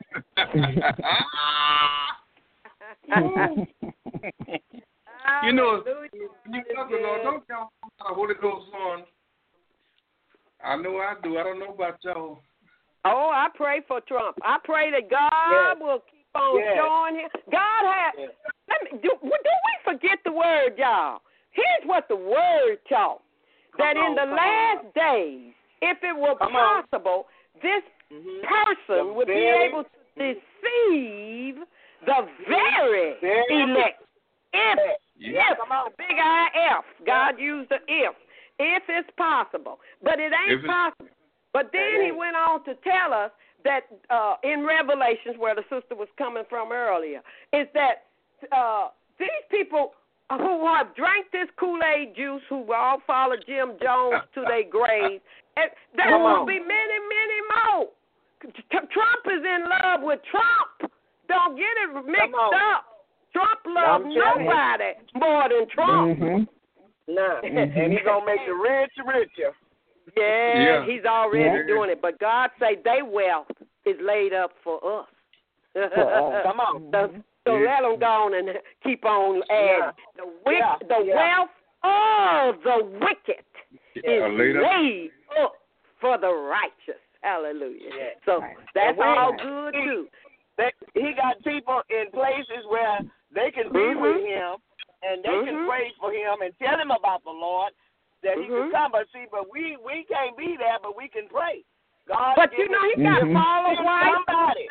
You know, Lord, don't y'all Holy Ghost on. I know I do. I don't know about y'all. Oh, I pray for Trump. I pray that God will keep on showing him. God has. Do we forget the word, y'all? Here's what the word taught. That in the last days, if it were possible, this person would be able to deceive the very elect. If, the big I-F, God used the if it's possible. But it ain't possible. But then he went on to tell us that in Revelations, where the sister was coming from earlier, is that these people who have drank this Kool-Aid juice, who all follow Jim Jones to their grave, and there will be many, many more. Trump is in love with Trump. Don't get it mixed up. Trump loves nobody more than Trump. And he's going to make the rich richer. Yeah, he's already doing it. But God say their wealth is laid up for us. Come on. So let them go on and keep on adding. The wealth of the wicked is laid up for the righteous. Hallelujah. So that's all good, too. He got people in places where they can be with him, and they can pray for him and tell him about the Lord, that he can come. But we can't be there, but we can pray. God, but you know, he got Paula White. Somebody.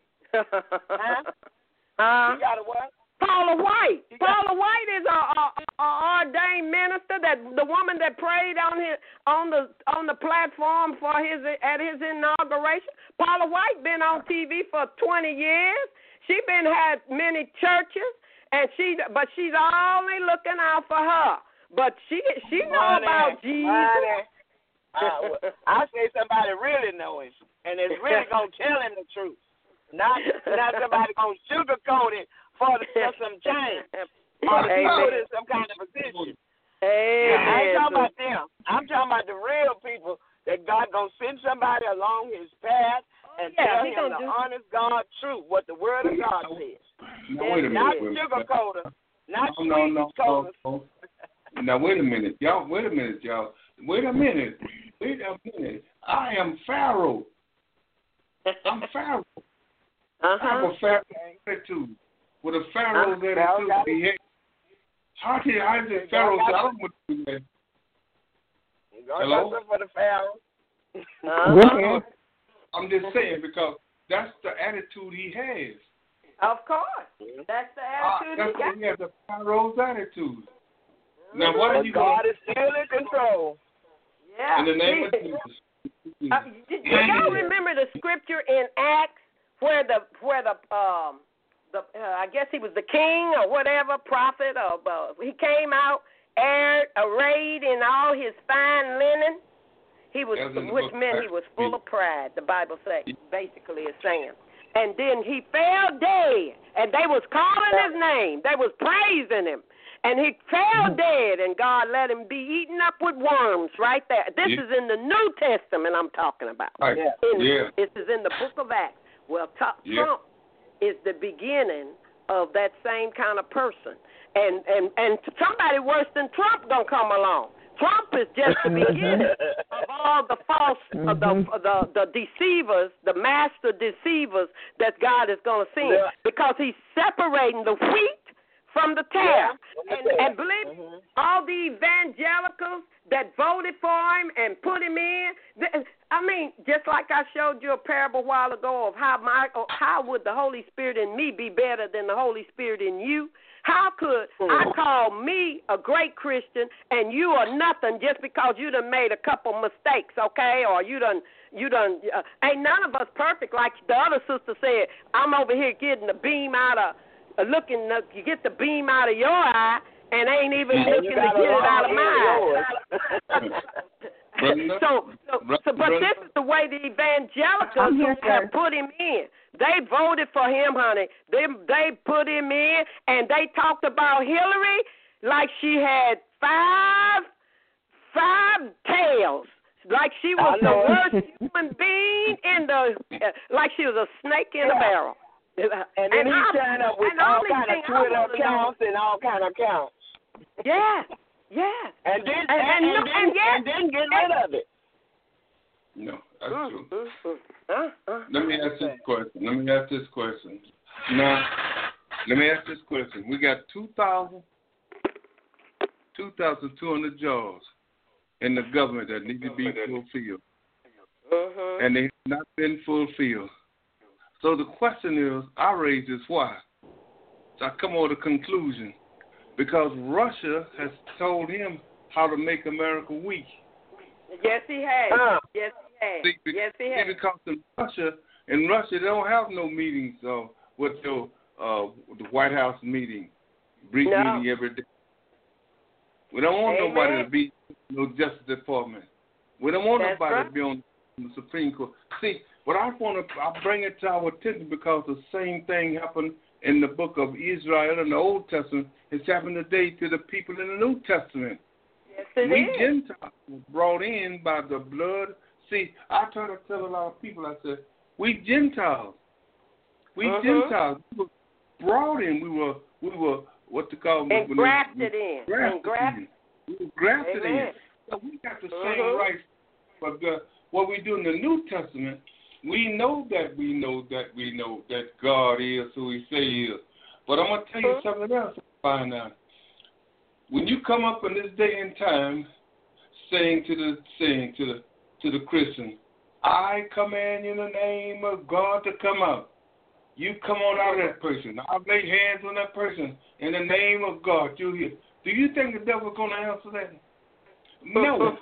He got a what? Paula White. Paula White is a ordained minister. That the woman that prayed on the platform for at his inauguration. Paula White been on TV for 20 years. She had many churches, and she's only looking out for her. But she know about Jesus. I say somebody really know him, and is really gonna tell him the truth. Not somebody gonna sugarcoat it for some change or to be put in some kind of position. Hey, I ain't talking about them. I'm talking about the real people that God gonna send somebody along his path and tell him the honest God truth, what the word of God says. Not sugarcoater, not sweet coater. Now wait a minute, y'all. Wait a minute. I am Pharaoh. I'm Pharaoh. I have a Pharaoh attitude. With a Pharaoh's attitude, how is it Pharaoh? I don't want to do that. Hello? For the Pharaoh. I'm just saying because that's the attitude he has. Of course, that's the attitude he got. He has a Pharaoh's attitude. Now, what are you God is still in control. Yeah. In the name of Jesus. Do y'all remember the scripture in Acts where the I guess he was the king or whatever, prophet, or he came out arrayed in all his fine linen, which meant he was full of pride. The Bible says, basically, is saying. And then he fell dead, and they was calling his name. They was praising him. And he fell dead, and God let him be eaten up with worms right there. This is in the New Testament I'm talking about. Right. This is in the book of Acts. Well, Trump is the beginning of that same kind of person. And somebody worse than Trump going to come along. Trump is just the beginning of all the false, the deceivers, the master deceivers that God is going to send. Because he's separating the wheat from the tare. And believe me, all the evangelicals that voted for him and put him in, I mean, just like I showed you a parable a while ago of how would the Holy Spirit in me be better than the Holy Spirit in you? How could I call me a great Christian and you are nothing just because you done made a couple mistakes, okay? Or you done ain't none of us perfect. Like the other sister said, I'm over here getting the beam out of, you get the beam out of your eye and ain't even looking to get it out of mine. But this is the way the evangelicals have put him in. They voted for him, honey. They put him in, and they talked about Hillary like she had five tails, like she was the worst human being like she was a snake in a barrel. And then he turned up with all kind of Twitter accounts and all kind of accounts. Yeah. And then get rid of it. No, that's true. Let me ask this question. Now, let me ask this question. We got 2,200 jobs in the government that need to be fulfilled. And they have not been fulfilled. So the question is, I raise this why? So I come on to the conclusion. Because Russia has told him how to make America weak. Yes, he has. Yes, he has. Because in Russia, they don't have no meetings with the White House meeting every day. We don't want nobody to be no Justice Department. We don't want nobody to be on the Supreme Court. See, but I bring it to our attention because the same thing happened in the book of Israel in the Old Testament. It's happened today to the people in the New Testament. Yes, it is. Gentiles were brought in by the blood. See, I try to tell a lot of people, I said, we Gentiles. We Gentiles. We were brought in. We were what to call grafted in. We were grafted in. So we got the same rights. But what we do in the New Testament, we know that God is who He say He is. But I'm gonna tell you something else. Find out when you come up in this day and time, saying to the Christian, I command you in the name of God to come out. You come on out of that person. I'll lay hands on that person in the name of God. You hear? Do you think the devil's gonna answer that? No.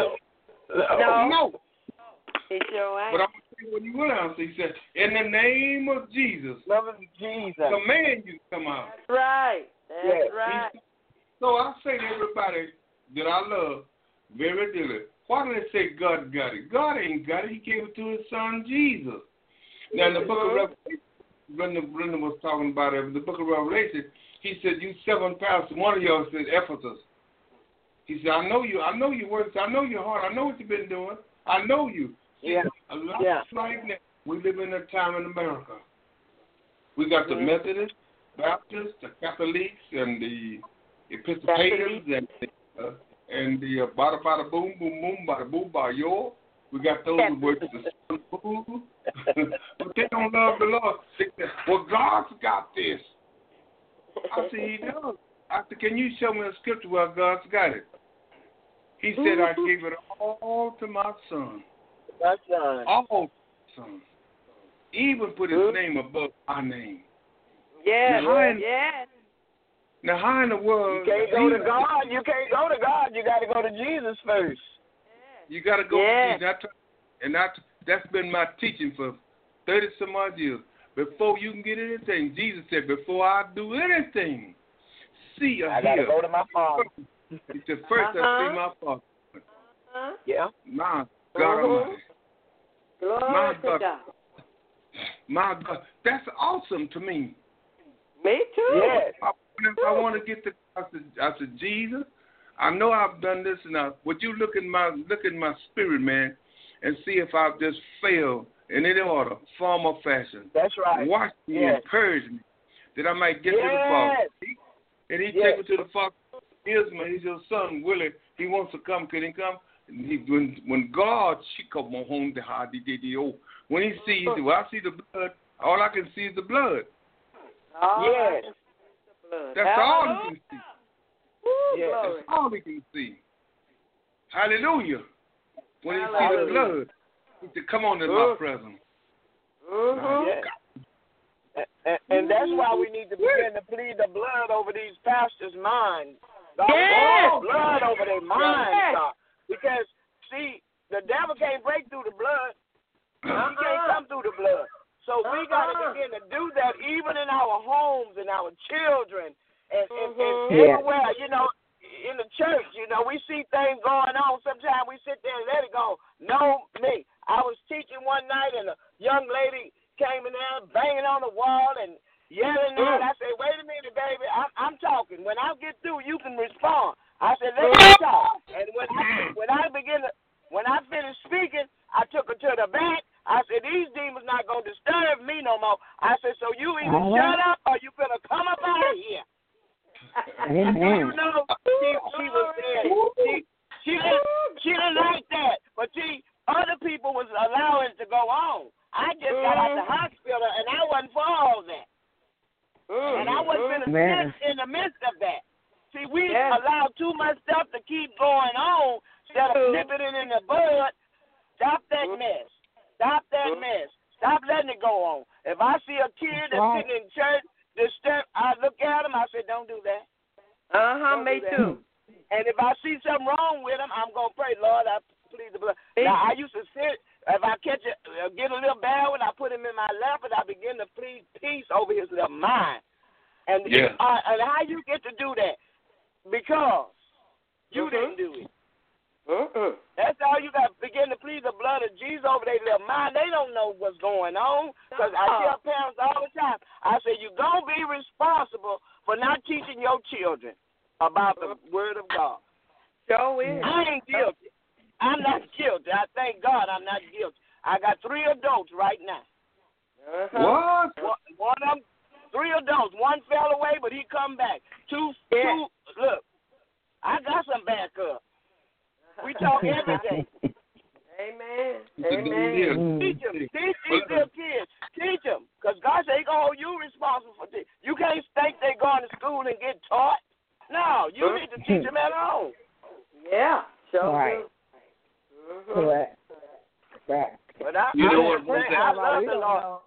No. He sure ain't. But I'm going to tell you what he will answer. He said, in the name of Jesus, command you to come out. That's right. That's right. So I say to everybody that I love very dearly, why do they say God got it? God ain't got it. He gave it to His Son, Jesus. Now, in the book of Revelation, Brenda was talking about it. In the book of Revelation, he said, you 7 pastors, one of y'all said Ephesus. He said, I know you. I know your works. I know your heart. I know what you've been doing. I know you. A lot of right now, we live in a time in America. We got the Methodists, Baptists, the Catholics, and the Episcopalians, and the bada bada boom boom boom bada boom bada yo. We got those who worship the sun food, but they don't love the Lord. They say, well, God's got this. I said, He does. I said, can you show me a scripture where God's got it? He said, I gave it all to my Son. That's right. All Son. Even put His name above my name. Yeah, Now, how in the world? You can't go to God. You can't go to God. You got to go to Jesus first. You got to go to Jesus. And that's been my teaching for 30-some odd years. Before you can get anything, Jesus said, before I do anything, see or hear. I got to go to my Father. He said, first I see my Father. Yeah. Now, God Almighty. Glory to God. My God. That's awesome to me. Me too. Yes. I want to get I said, Jesus, I know I've done this enough. Would you look in my spirit, man, and see if I've just failed in any order, form, or fashion. That's right. Wash me and purge me, that I might get to the Father. And he take me to the Father. He's your son, Willie. He wants to come. Can he come? And when God, when he sees, well, I see the blood. All I can see is the blood. Yes. That's all he can see. Yes. That's all he can see. Hallelujah. When he see the blood, he said, come on in my presence. And that's why we need to begin to plead the blood over these pastors' minds. Blood over their minds, God. Because, see, the devil can't break through the blood. He can't come through the blood. So we got to begin to do that even in our homes and our children and everywhere, you know, in the church. You know, we see things going on. Sometimes we sit there and let it go. No, me. I was teaching one night and a young lady came in there banging on the wall and yelling at. I said, wait a minute, baby. I'm talking. When I get through, you can respond. I said, let me talk. And when I finished speaking, I took her to the back. I said, these demons not going to disturb me no more. I said, so you either shut up or you better come up out of here. Amen. You know, she was there. She didn't like that. But see, other people was allowing it to go on. I just got out the hospital, and I wasn't for all that. And I wasn't going to sit in the midst of that. See, we allow too much stuff to keep going on instead of nipping it in the bud. Stop that mess. Stop that mess. Stop letting it go on. If I see a kid that's sitting in church, I look at him, I say, don't do that. Me too. And if I see something wrong with him, I'm going to pray, Lord, I plead the blood. Now, I used to sit, if I get a little bad one, I put him in my lap and I begin to plead peace over his little mind. And, and how you get to do that? Because you didn't do it. That's all you got to begin to plead the blood of Jesus over their little mind. They don't know what's going on. Because I tell parents all the time, I say, you're going to be responsible for not teaching your children about the word of God. Sure is. I ain't guilty. I'm not guilty. I thank God I'm not guilty. I got 3 adults right now. What? One of them, 3 adults. One fell away, but he come back. Two, look, I got some backup. We talk every day. Amen. Teach them. Teach these little kids. Teach them. Because God said He's going to hold you responsible for this. You can't think they're going to school and get taught. No, you need to teach them at home. Yeah. Sure. Right. Correct. But I love the Lord.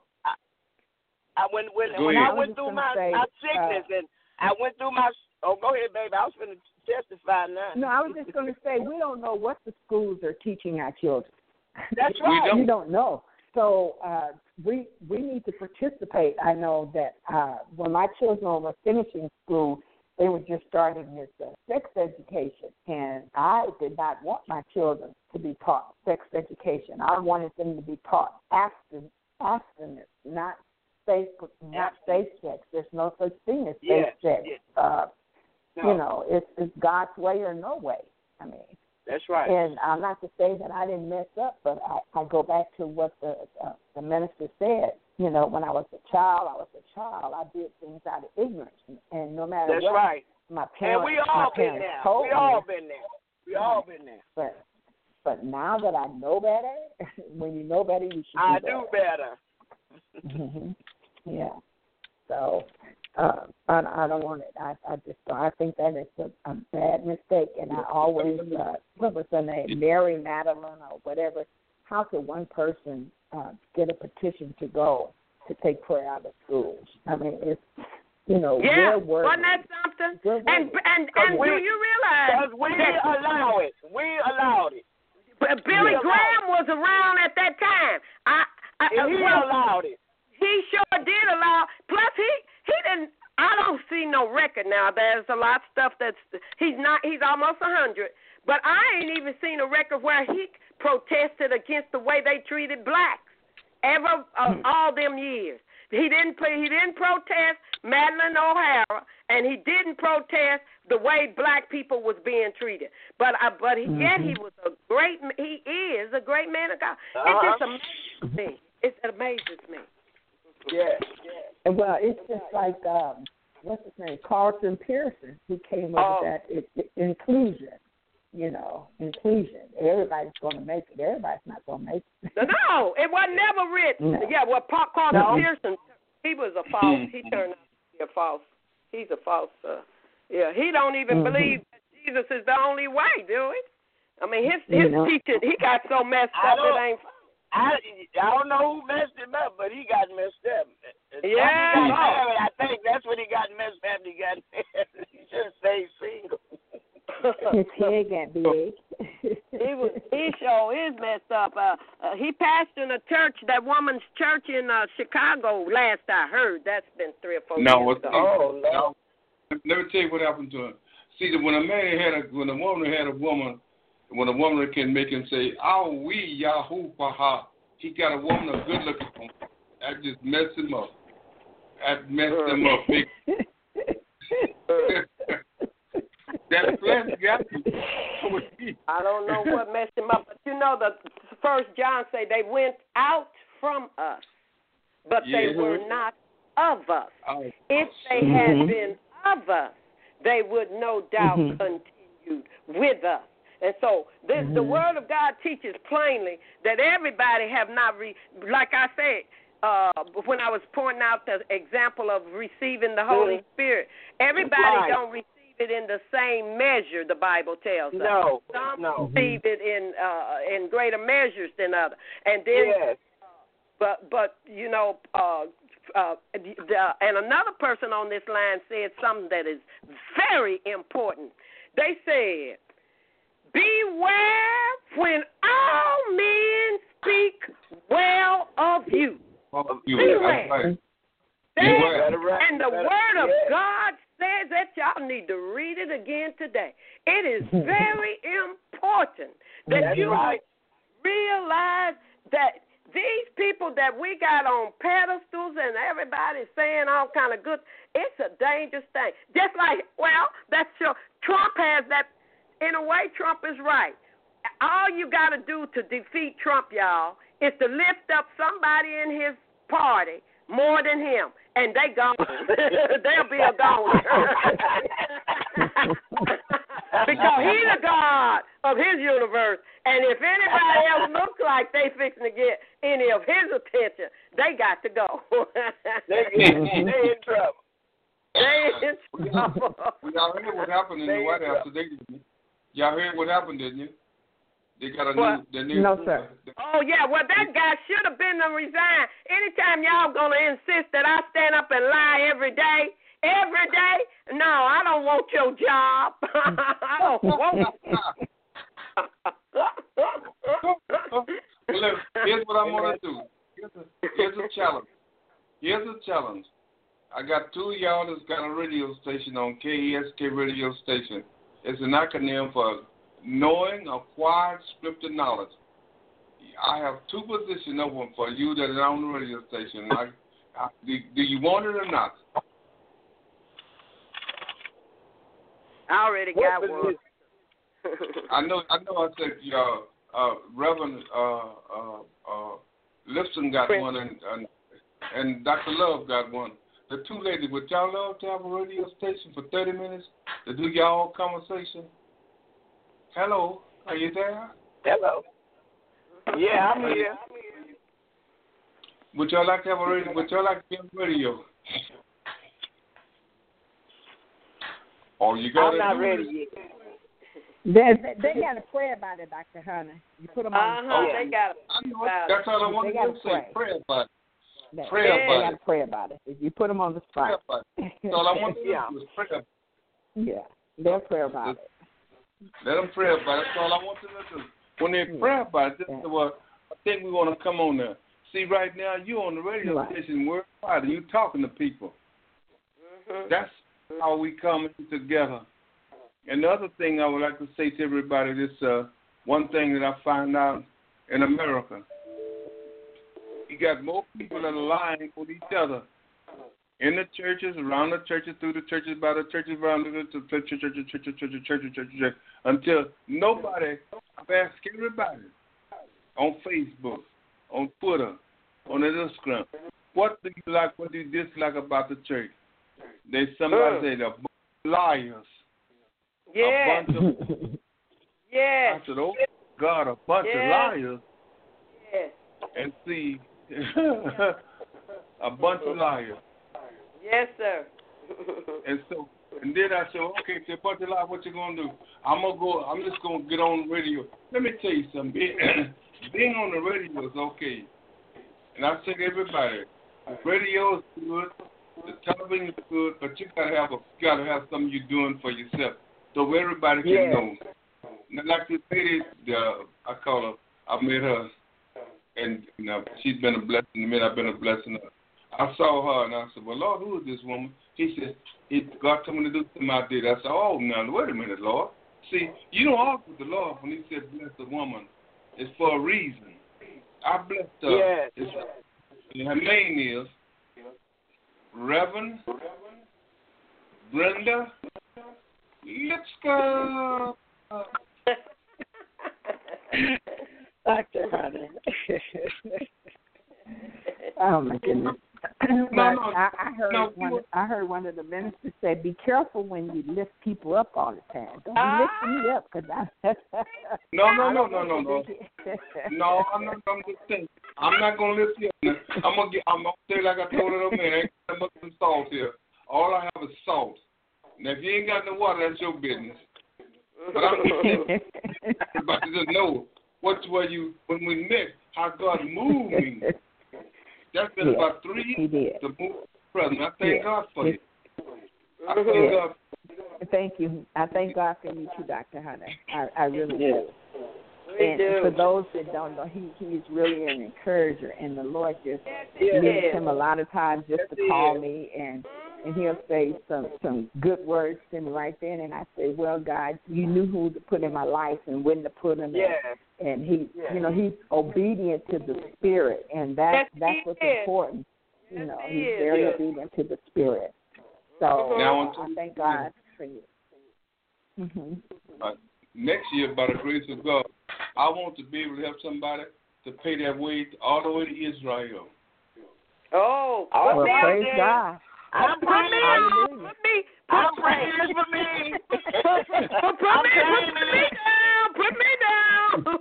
When I went through my sickness and I went through my... Oh, go ahead, baby. I was going to testify now. No, I was just going to say, we don't know what the schools are teaching our children. That's right. We don't know. So we need to participate. I know that when my children were finishing school, they were just starting this sex education, and I did not want my children to be taught sex education. I wanted them to be taught abstinence, not safe sex. There's no such thing as safe sex. You know, it's God's way or no way. I mean, that's right. And I'm not to say that I didn't mess up, but I go back to what the minister said. You know, when I was a child, I did things out of ignorance, and no matter that's what right. my parents, and we all been there. We all been there. But now that I know better, when you know better, you should do better. Mm-hmm. Yeah. So. I don't want it. I just don't. I think that is a bad mistake. And I always, what was her name, Mary Madeline or whatever, how could one person get a petition to go to take prayer out of schools? I mean, it's, you know, wasn't that something? And do you realize? Because we allow it. We allowed it. But Billy Graham was around at that time. He allowed it. He sure did allow. Plus, he didn't. I don't see no record now. There's a lot of stuff he's almost 100, But I ain't even seen a record where he protested against the way they treated blacks ever all them years. He didn't protest Madeleine O'Hara, and he didn't protest the way black people was being treated. But yet he is a great man of God. It just amazes me. It amazes me. Yeah. Well, it's just like what's his name, Carlton Pearson, who came up with that inclusion. Inclusion. Everybody's going to make it. Everybody's not going to make it. No, it was never written. No. Yeah, well, Carlton Pearson, he was a false. He turned out to be a false. He's a false. He don't even believe that Jesus is the only way, do he? I mean, his teaching, he got so messed up. I don't know who messed him up, but he got messed up. Yeah. He got married. I think that's when he got messed up. He got married. He should have stayed single. His head got big. He sure is messed up. He pastored a church, that woman's church in Chicago. Last I heard, that's been 3 or 4 years ago. No. Let me tell you what happened to him. See, when a woman can make him say, "Oh, we Yahoo Baha," he got a woman, a good looking woman. That just messed him up. That messed him up big. That flesh got me. I don't know what messed him up, but the 1 John say they went out from us, but they were not of us. If they had been of us, they would no doubt continue with us. And so the Word of God teaches plainly that everybody have not, like I said, when I was pointing out the example of receiving the Holy Spirit, everybody don't receive it in the same measure, the Bible tells us. No. Some receive it in greater measures than others. And then, and another person on this line said something that is very important. They said, "Beware when all men speak well of you." Beware. Right. And the Word of God says that y'all need to read it again today. It is very important that you realize that these people that we got on pedestals and everybody's saying all kind of good, it's a dangerous thing. Just like, that's true. Trump has that. In a way, Trump is right. All you got to do to defeat Trump, y'all, is to lift up somebody in his party more than him, and they gone. They'll be a goner. Because he's the God of his universe, and if anybody else looks like they fixing to get any of his attention, they got to go. They in trouble. They in trouble. Y'all heard what happened in the White House today, didn't you? Y'all heard what happened, didn't you? They got a new. No, sir. Oh, yeah. Well, that guy should have been to resign. Anytime y'all going to insist that I stand up and lie every day, no, I don't want your job. I don't want Look, here's what I'm going to do. Here's a challenge. I got 2 of y'all that's got a radio station on KESK radio station. It's an acronym for Knowing Acquired Scripture Knowledge. I have 2 positions open for you that are on the radio station. Do you want it or not? I already got one. I know. I said Reverend Lipson got one, and Dr. Love got one. The 2 ladies, would y'all love to have a radio station for 30 minutes to do y'all conversation? Hello, are you there? Hello. Yeah, I'm here. Would y'all like to have a radio? Would y'all like to be on radio? Oh, you got it. I'm not ready yet. They got to pray about it, Dr. Hunter. You put them on. They got to. That's all I want to say. Pray about it. They got to pray about it. If you put them on the spot. That's all I want to do is pray about it. Yeah, they'll pray about it. Let them pray about it. That's all I want them to do. When they pray about it, this is what I think we want to come on there. See, right now, you're on the radio station worldwide, and you're talking to people. That's how we come together And the other thing I would like to say to everybody, this one thing that I find out in America, you got more people that are lying with each other in the churches, around the churches, through the churches, by the churches, around the churches, until nobody, I've asked everybody on Facebook, on Twitter, on Instagram, what do you like, what do you dislike about the church? Somebody say they're liars. Yeah. A bunch of, yes. I said, oh, God, a bunch of liars. Yes. And see, a bunch of liars. Yes, sir. And then I said, okay, so a bunch of liars, what you going to do? I'm just going to get on the radio. Let me tell you something. Being on the radio is okay. And I say to everybody, the radio is good, the television is good, but you gotta have something you're doing for yourself, so everybody can know. And like this lady, I call her. I met her, and she's been a blessing to me. I've been a blessing to her. I saw her, and I said, "Well, Lord, who is this woman?" He said, "God told me to do something I did." I said, "Oh, now wait a minute, Lord. See, you don't argue with the Lord when He said bless the woman. It's for a reason. I blessed her. Yes. And her name is Reverend Brenda Lipscomb." Dr. Hunter. Oh my goodness. I heard one of the ministers say, "Be careful when you lift people up all the time. Don't be lifting me up, because I." No. No, I'm just saying. I'm not gonna lift you up. I'm gonna say like I told her, man, I ain't got much of salt here. All I have is salt. Now, if you ain't got no water, that's your business. But I'm just saying, everybody just know when we met, how God moved me. That's been about 3 years to move present. I thank God for you. I thank God. Thank you. I thank God for you too, Dr. Hunter. I really do. And for those that don't know, he's really an encourager, and the Lord just uses him a lot of times just to call me, and he'll say some good words to me right then, and I say, well, God, you knew who to put in my life and when to put him in. And he's obedient to the Spirit, and that's what's important. He's very obedient to the Spirit. So I thank God for you. Mm-hmm. Next year, by the grace of God, I want to be able to help somebody to pay their way all the way to Israel. Oh, well, praise God. I'm praying. For me. Put me down.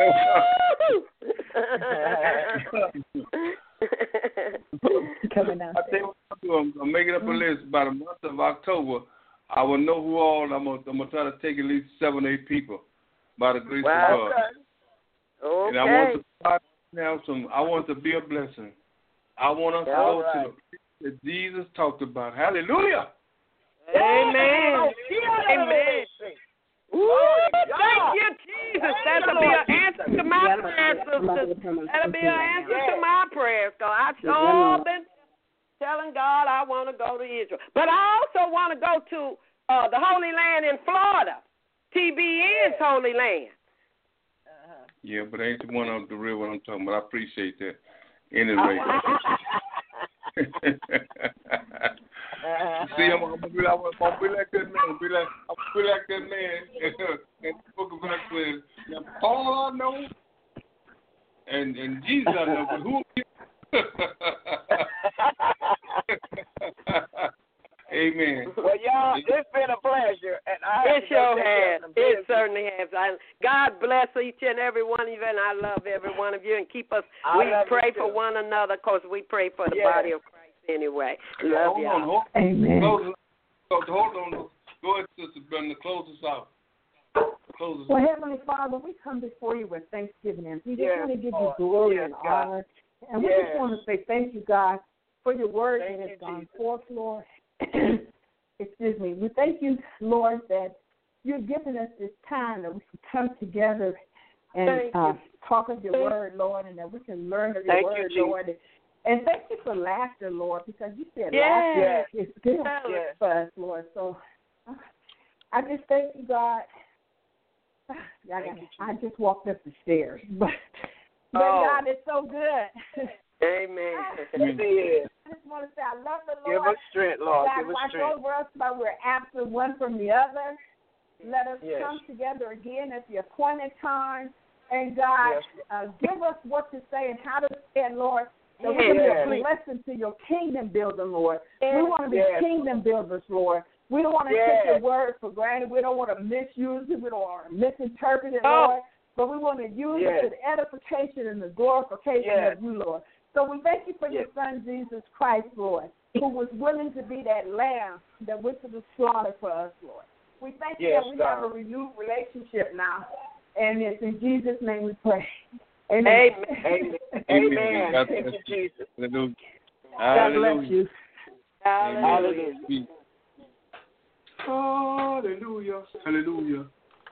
Coming out. I tell you what I'm making up a list. By the month of October, I will know who all I'm gonna try to take at least 7 or 8 people by the grace of God. Okay. And I want to be a blessing. I want us to go to the place that Jesus talked about. Hallelujah. Amen. Amen. Thank you, Jesus. That'll be an answer to my prayers, sisters. That'll be an answer to my prayers. So I've sure been telling God I want to go to Israel. But I also want to go to the Holy Land in Florida. TBN's Holy Land. Yeah, but ain't the one on the real one I'm talking about. I appreciate that. Anyway. See, I'm gonna be like that man. I'm gonna be like that man. And the book of Acts says, now Paul I know, and Jesus I know, but who? Amen. Well, y'all, it's been a pleasure, and it sure has. It certainly has. God bless each and every one of you, and I love every one of you, and keep us. We pray for one another, because we pray for the body of Christ anyway. Love y'all. Amen. Hold on. Go ahead, Sister Brenda. Close us out. Well, Heavenly Father, we come before you with thanksgiving, and we just want to give you glory and honor. And we just want to say thank you, God, for your word that has gone forth, Lord. Excuse me. We thank you, Lord, that you're giving us this time that we can come together and talk of your word, Lord, and that we can learn of your word, Lord. And thank you for laughter, Lord, because you said laughter is good for us, Lord. So I just thank you, God. I just walked up the stairs, but God is so good. Amen. I just want to say I love the Lord. Give us strength, Lord. God, watch over us while we're absent one from the other. Let us come together again at the appointed time. And God, give us what to say and how to say it, Lord. So we can be a blessing to your kingdom building, Lord. We want to be kingdom builders, Lord. We don't want to take your word for granted. We don't want to misuse it. We don't want to misinterpret it, Lord. But we want to use it to the edification and the glorification of you, Lord. So we thank you for your Son, Jesus Christ, Lord, who was willing to be that lamb that went to the slaughter for us, Lord. We thank you that we have a renewed relationship now. And it's in Jesus' name we pray. Amen. Amen. Amen. God Thank you, Jesus. Hallelujah. God bless you. Hallelujah. Hallelujah. Hallelujah.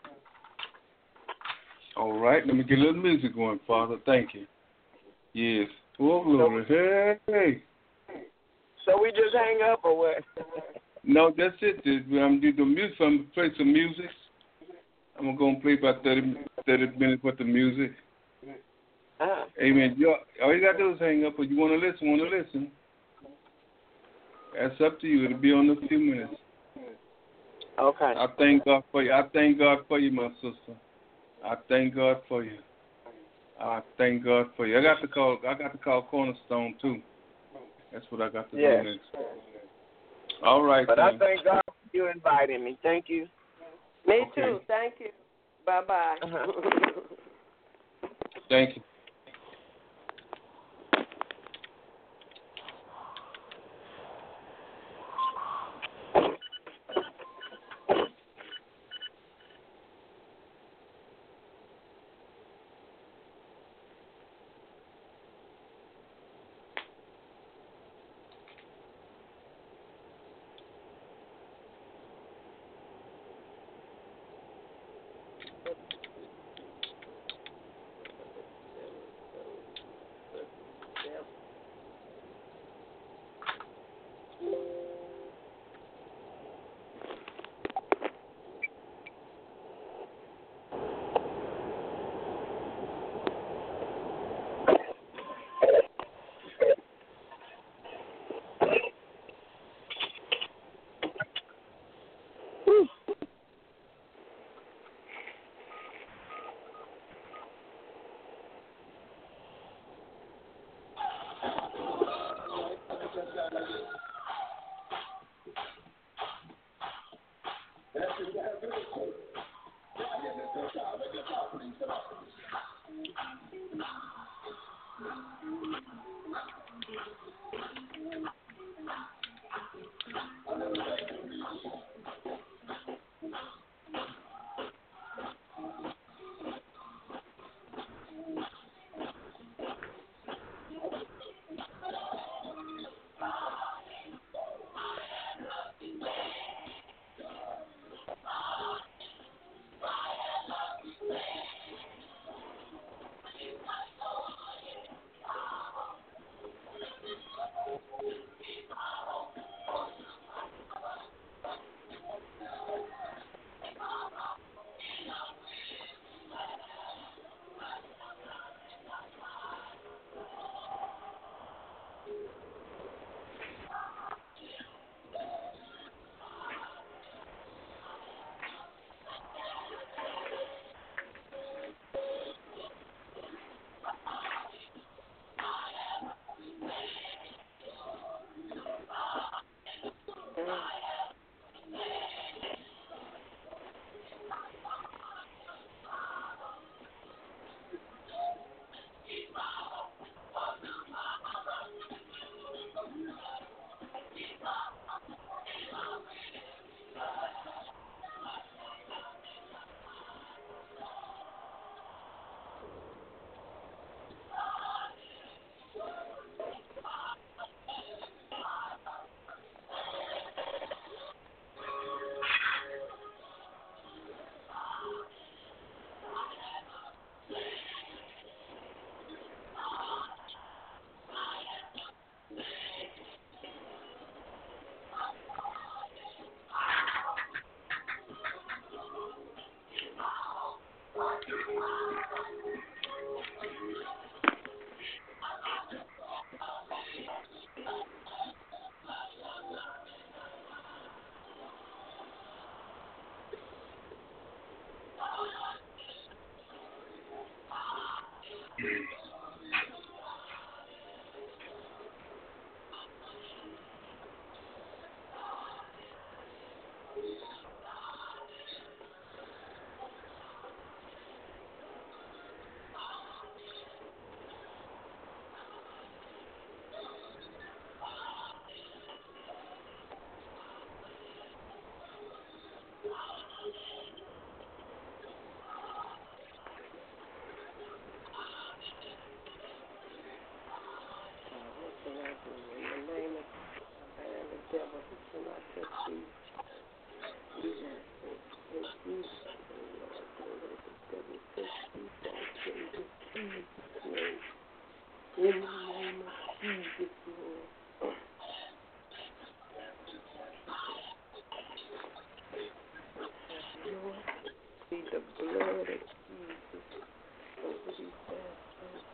All right, let me get a little music going, Father. Thank you. Yes. Oh, glory. Hey. So we just hang up or what? No, that's it. I'm going to do the music. I'm going to play some music. I'm going to play about 30 minutes worth of music. Amen. All you got to do is hang up. If you want to listen. That's up to you. It'll be on in a few minutes. Okay. I thank God for you. I thank God for you, my sister. I thank God for you. I thank God for you. I got to call Cornerstone too. That's what I got to do next. All right. But I thank God for you inviting me. Thank you. Me too. Thank you. Bye-bye. Thank you. devil, he cannot touch you. We want you, Lord, the devil touch you, in the name of Jesus, Lord. Lord, see the blood of Jesus over these pastors,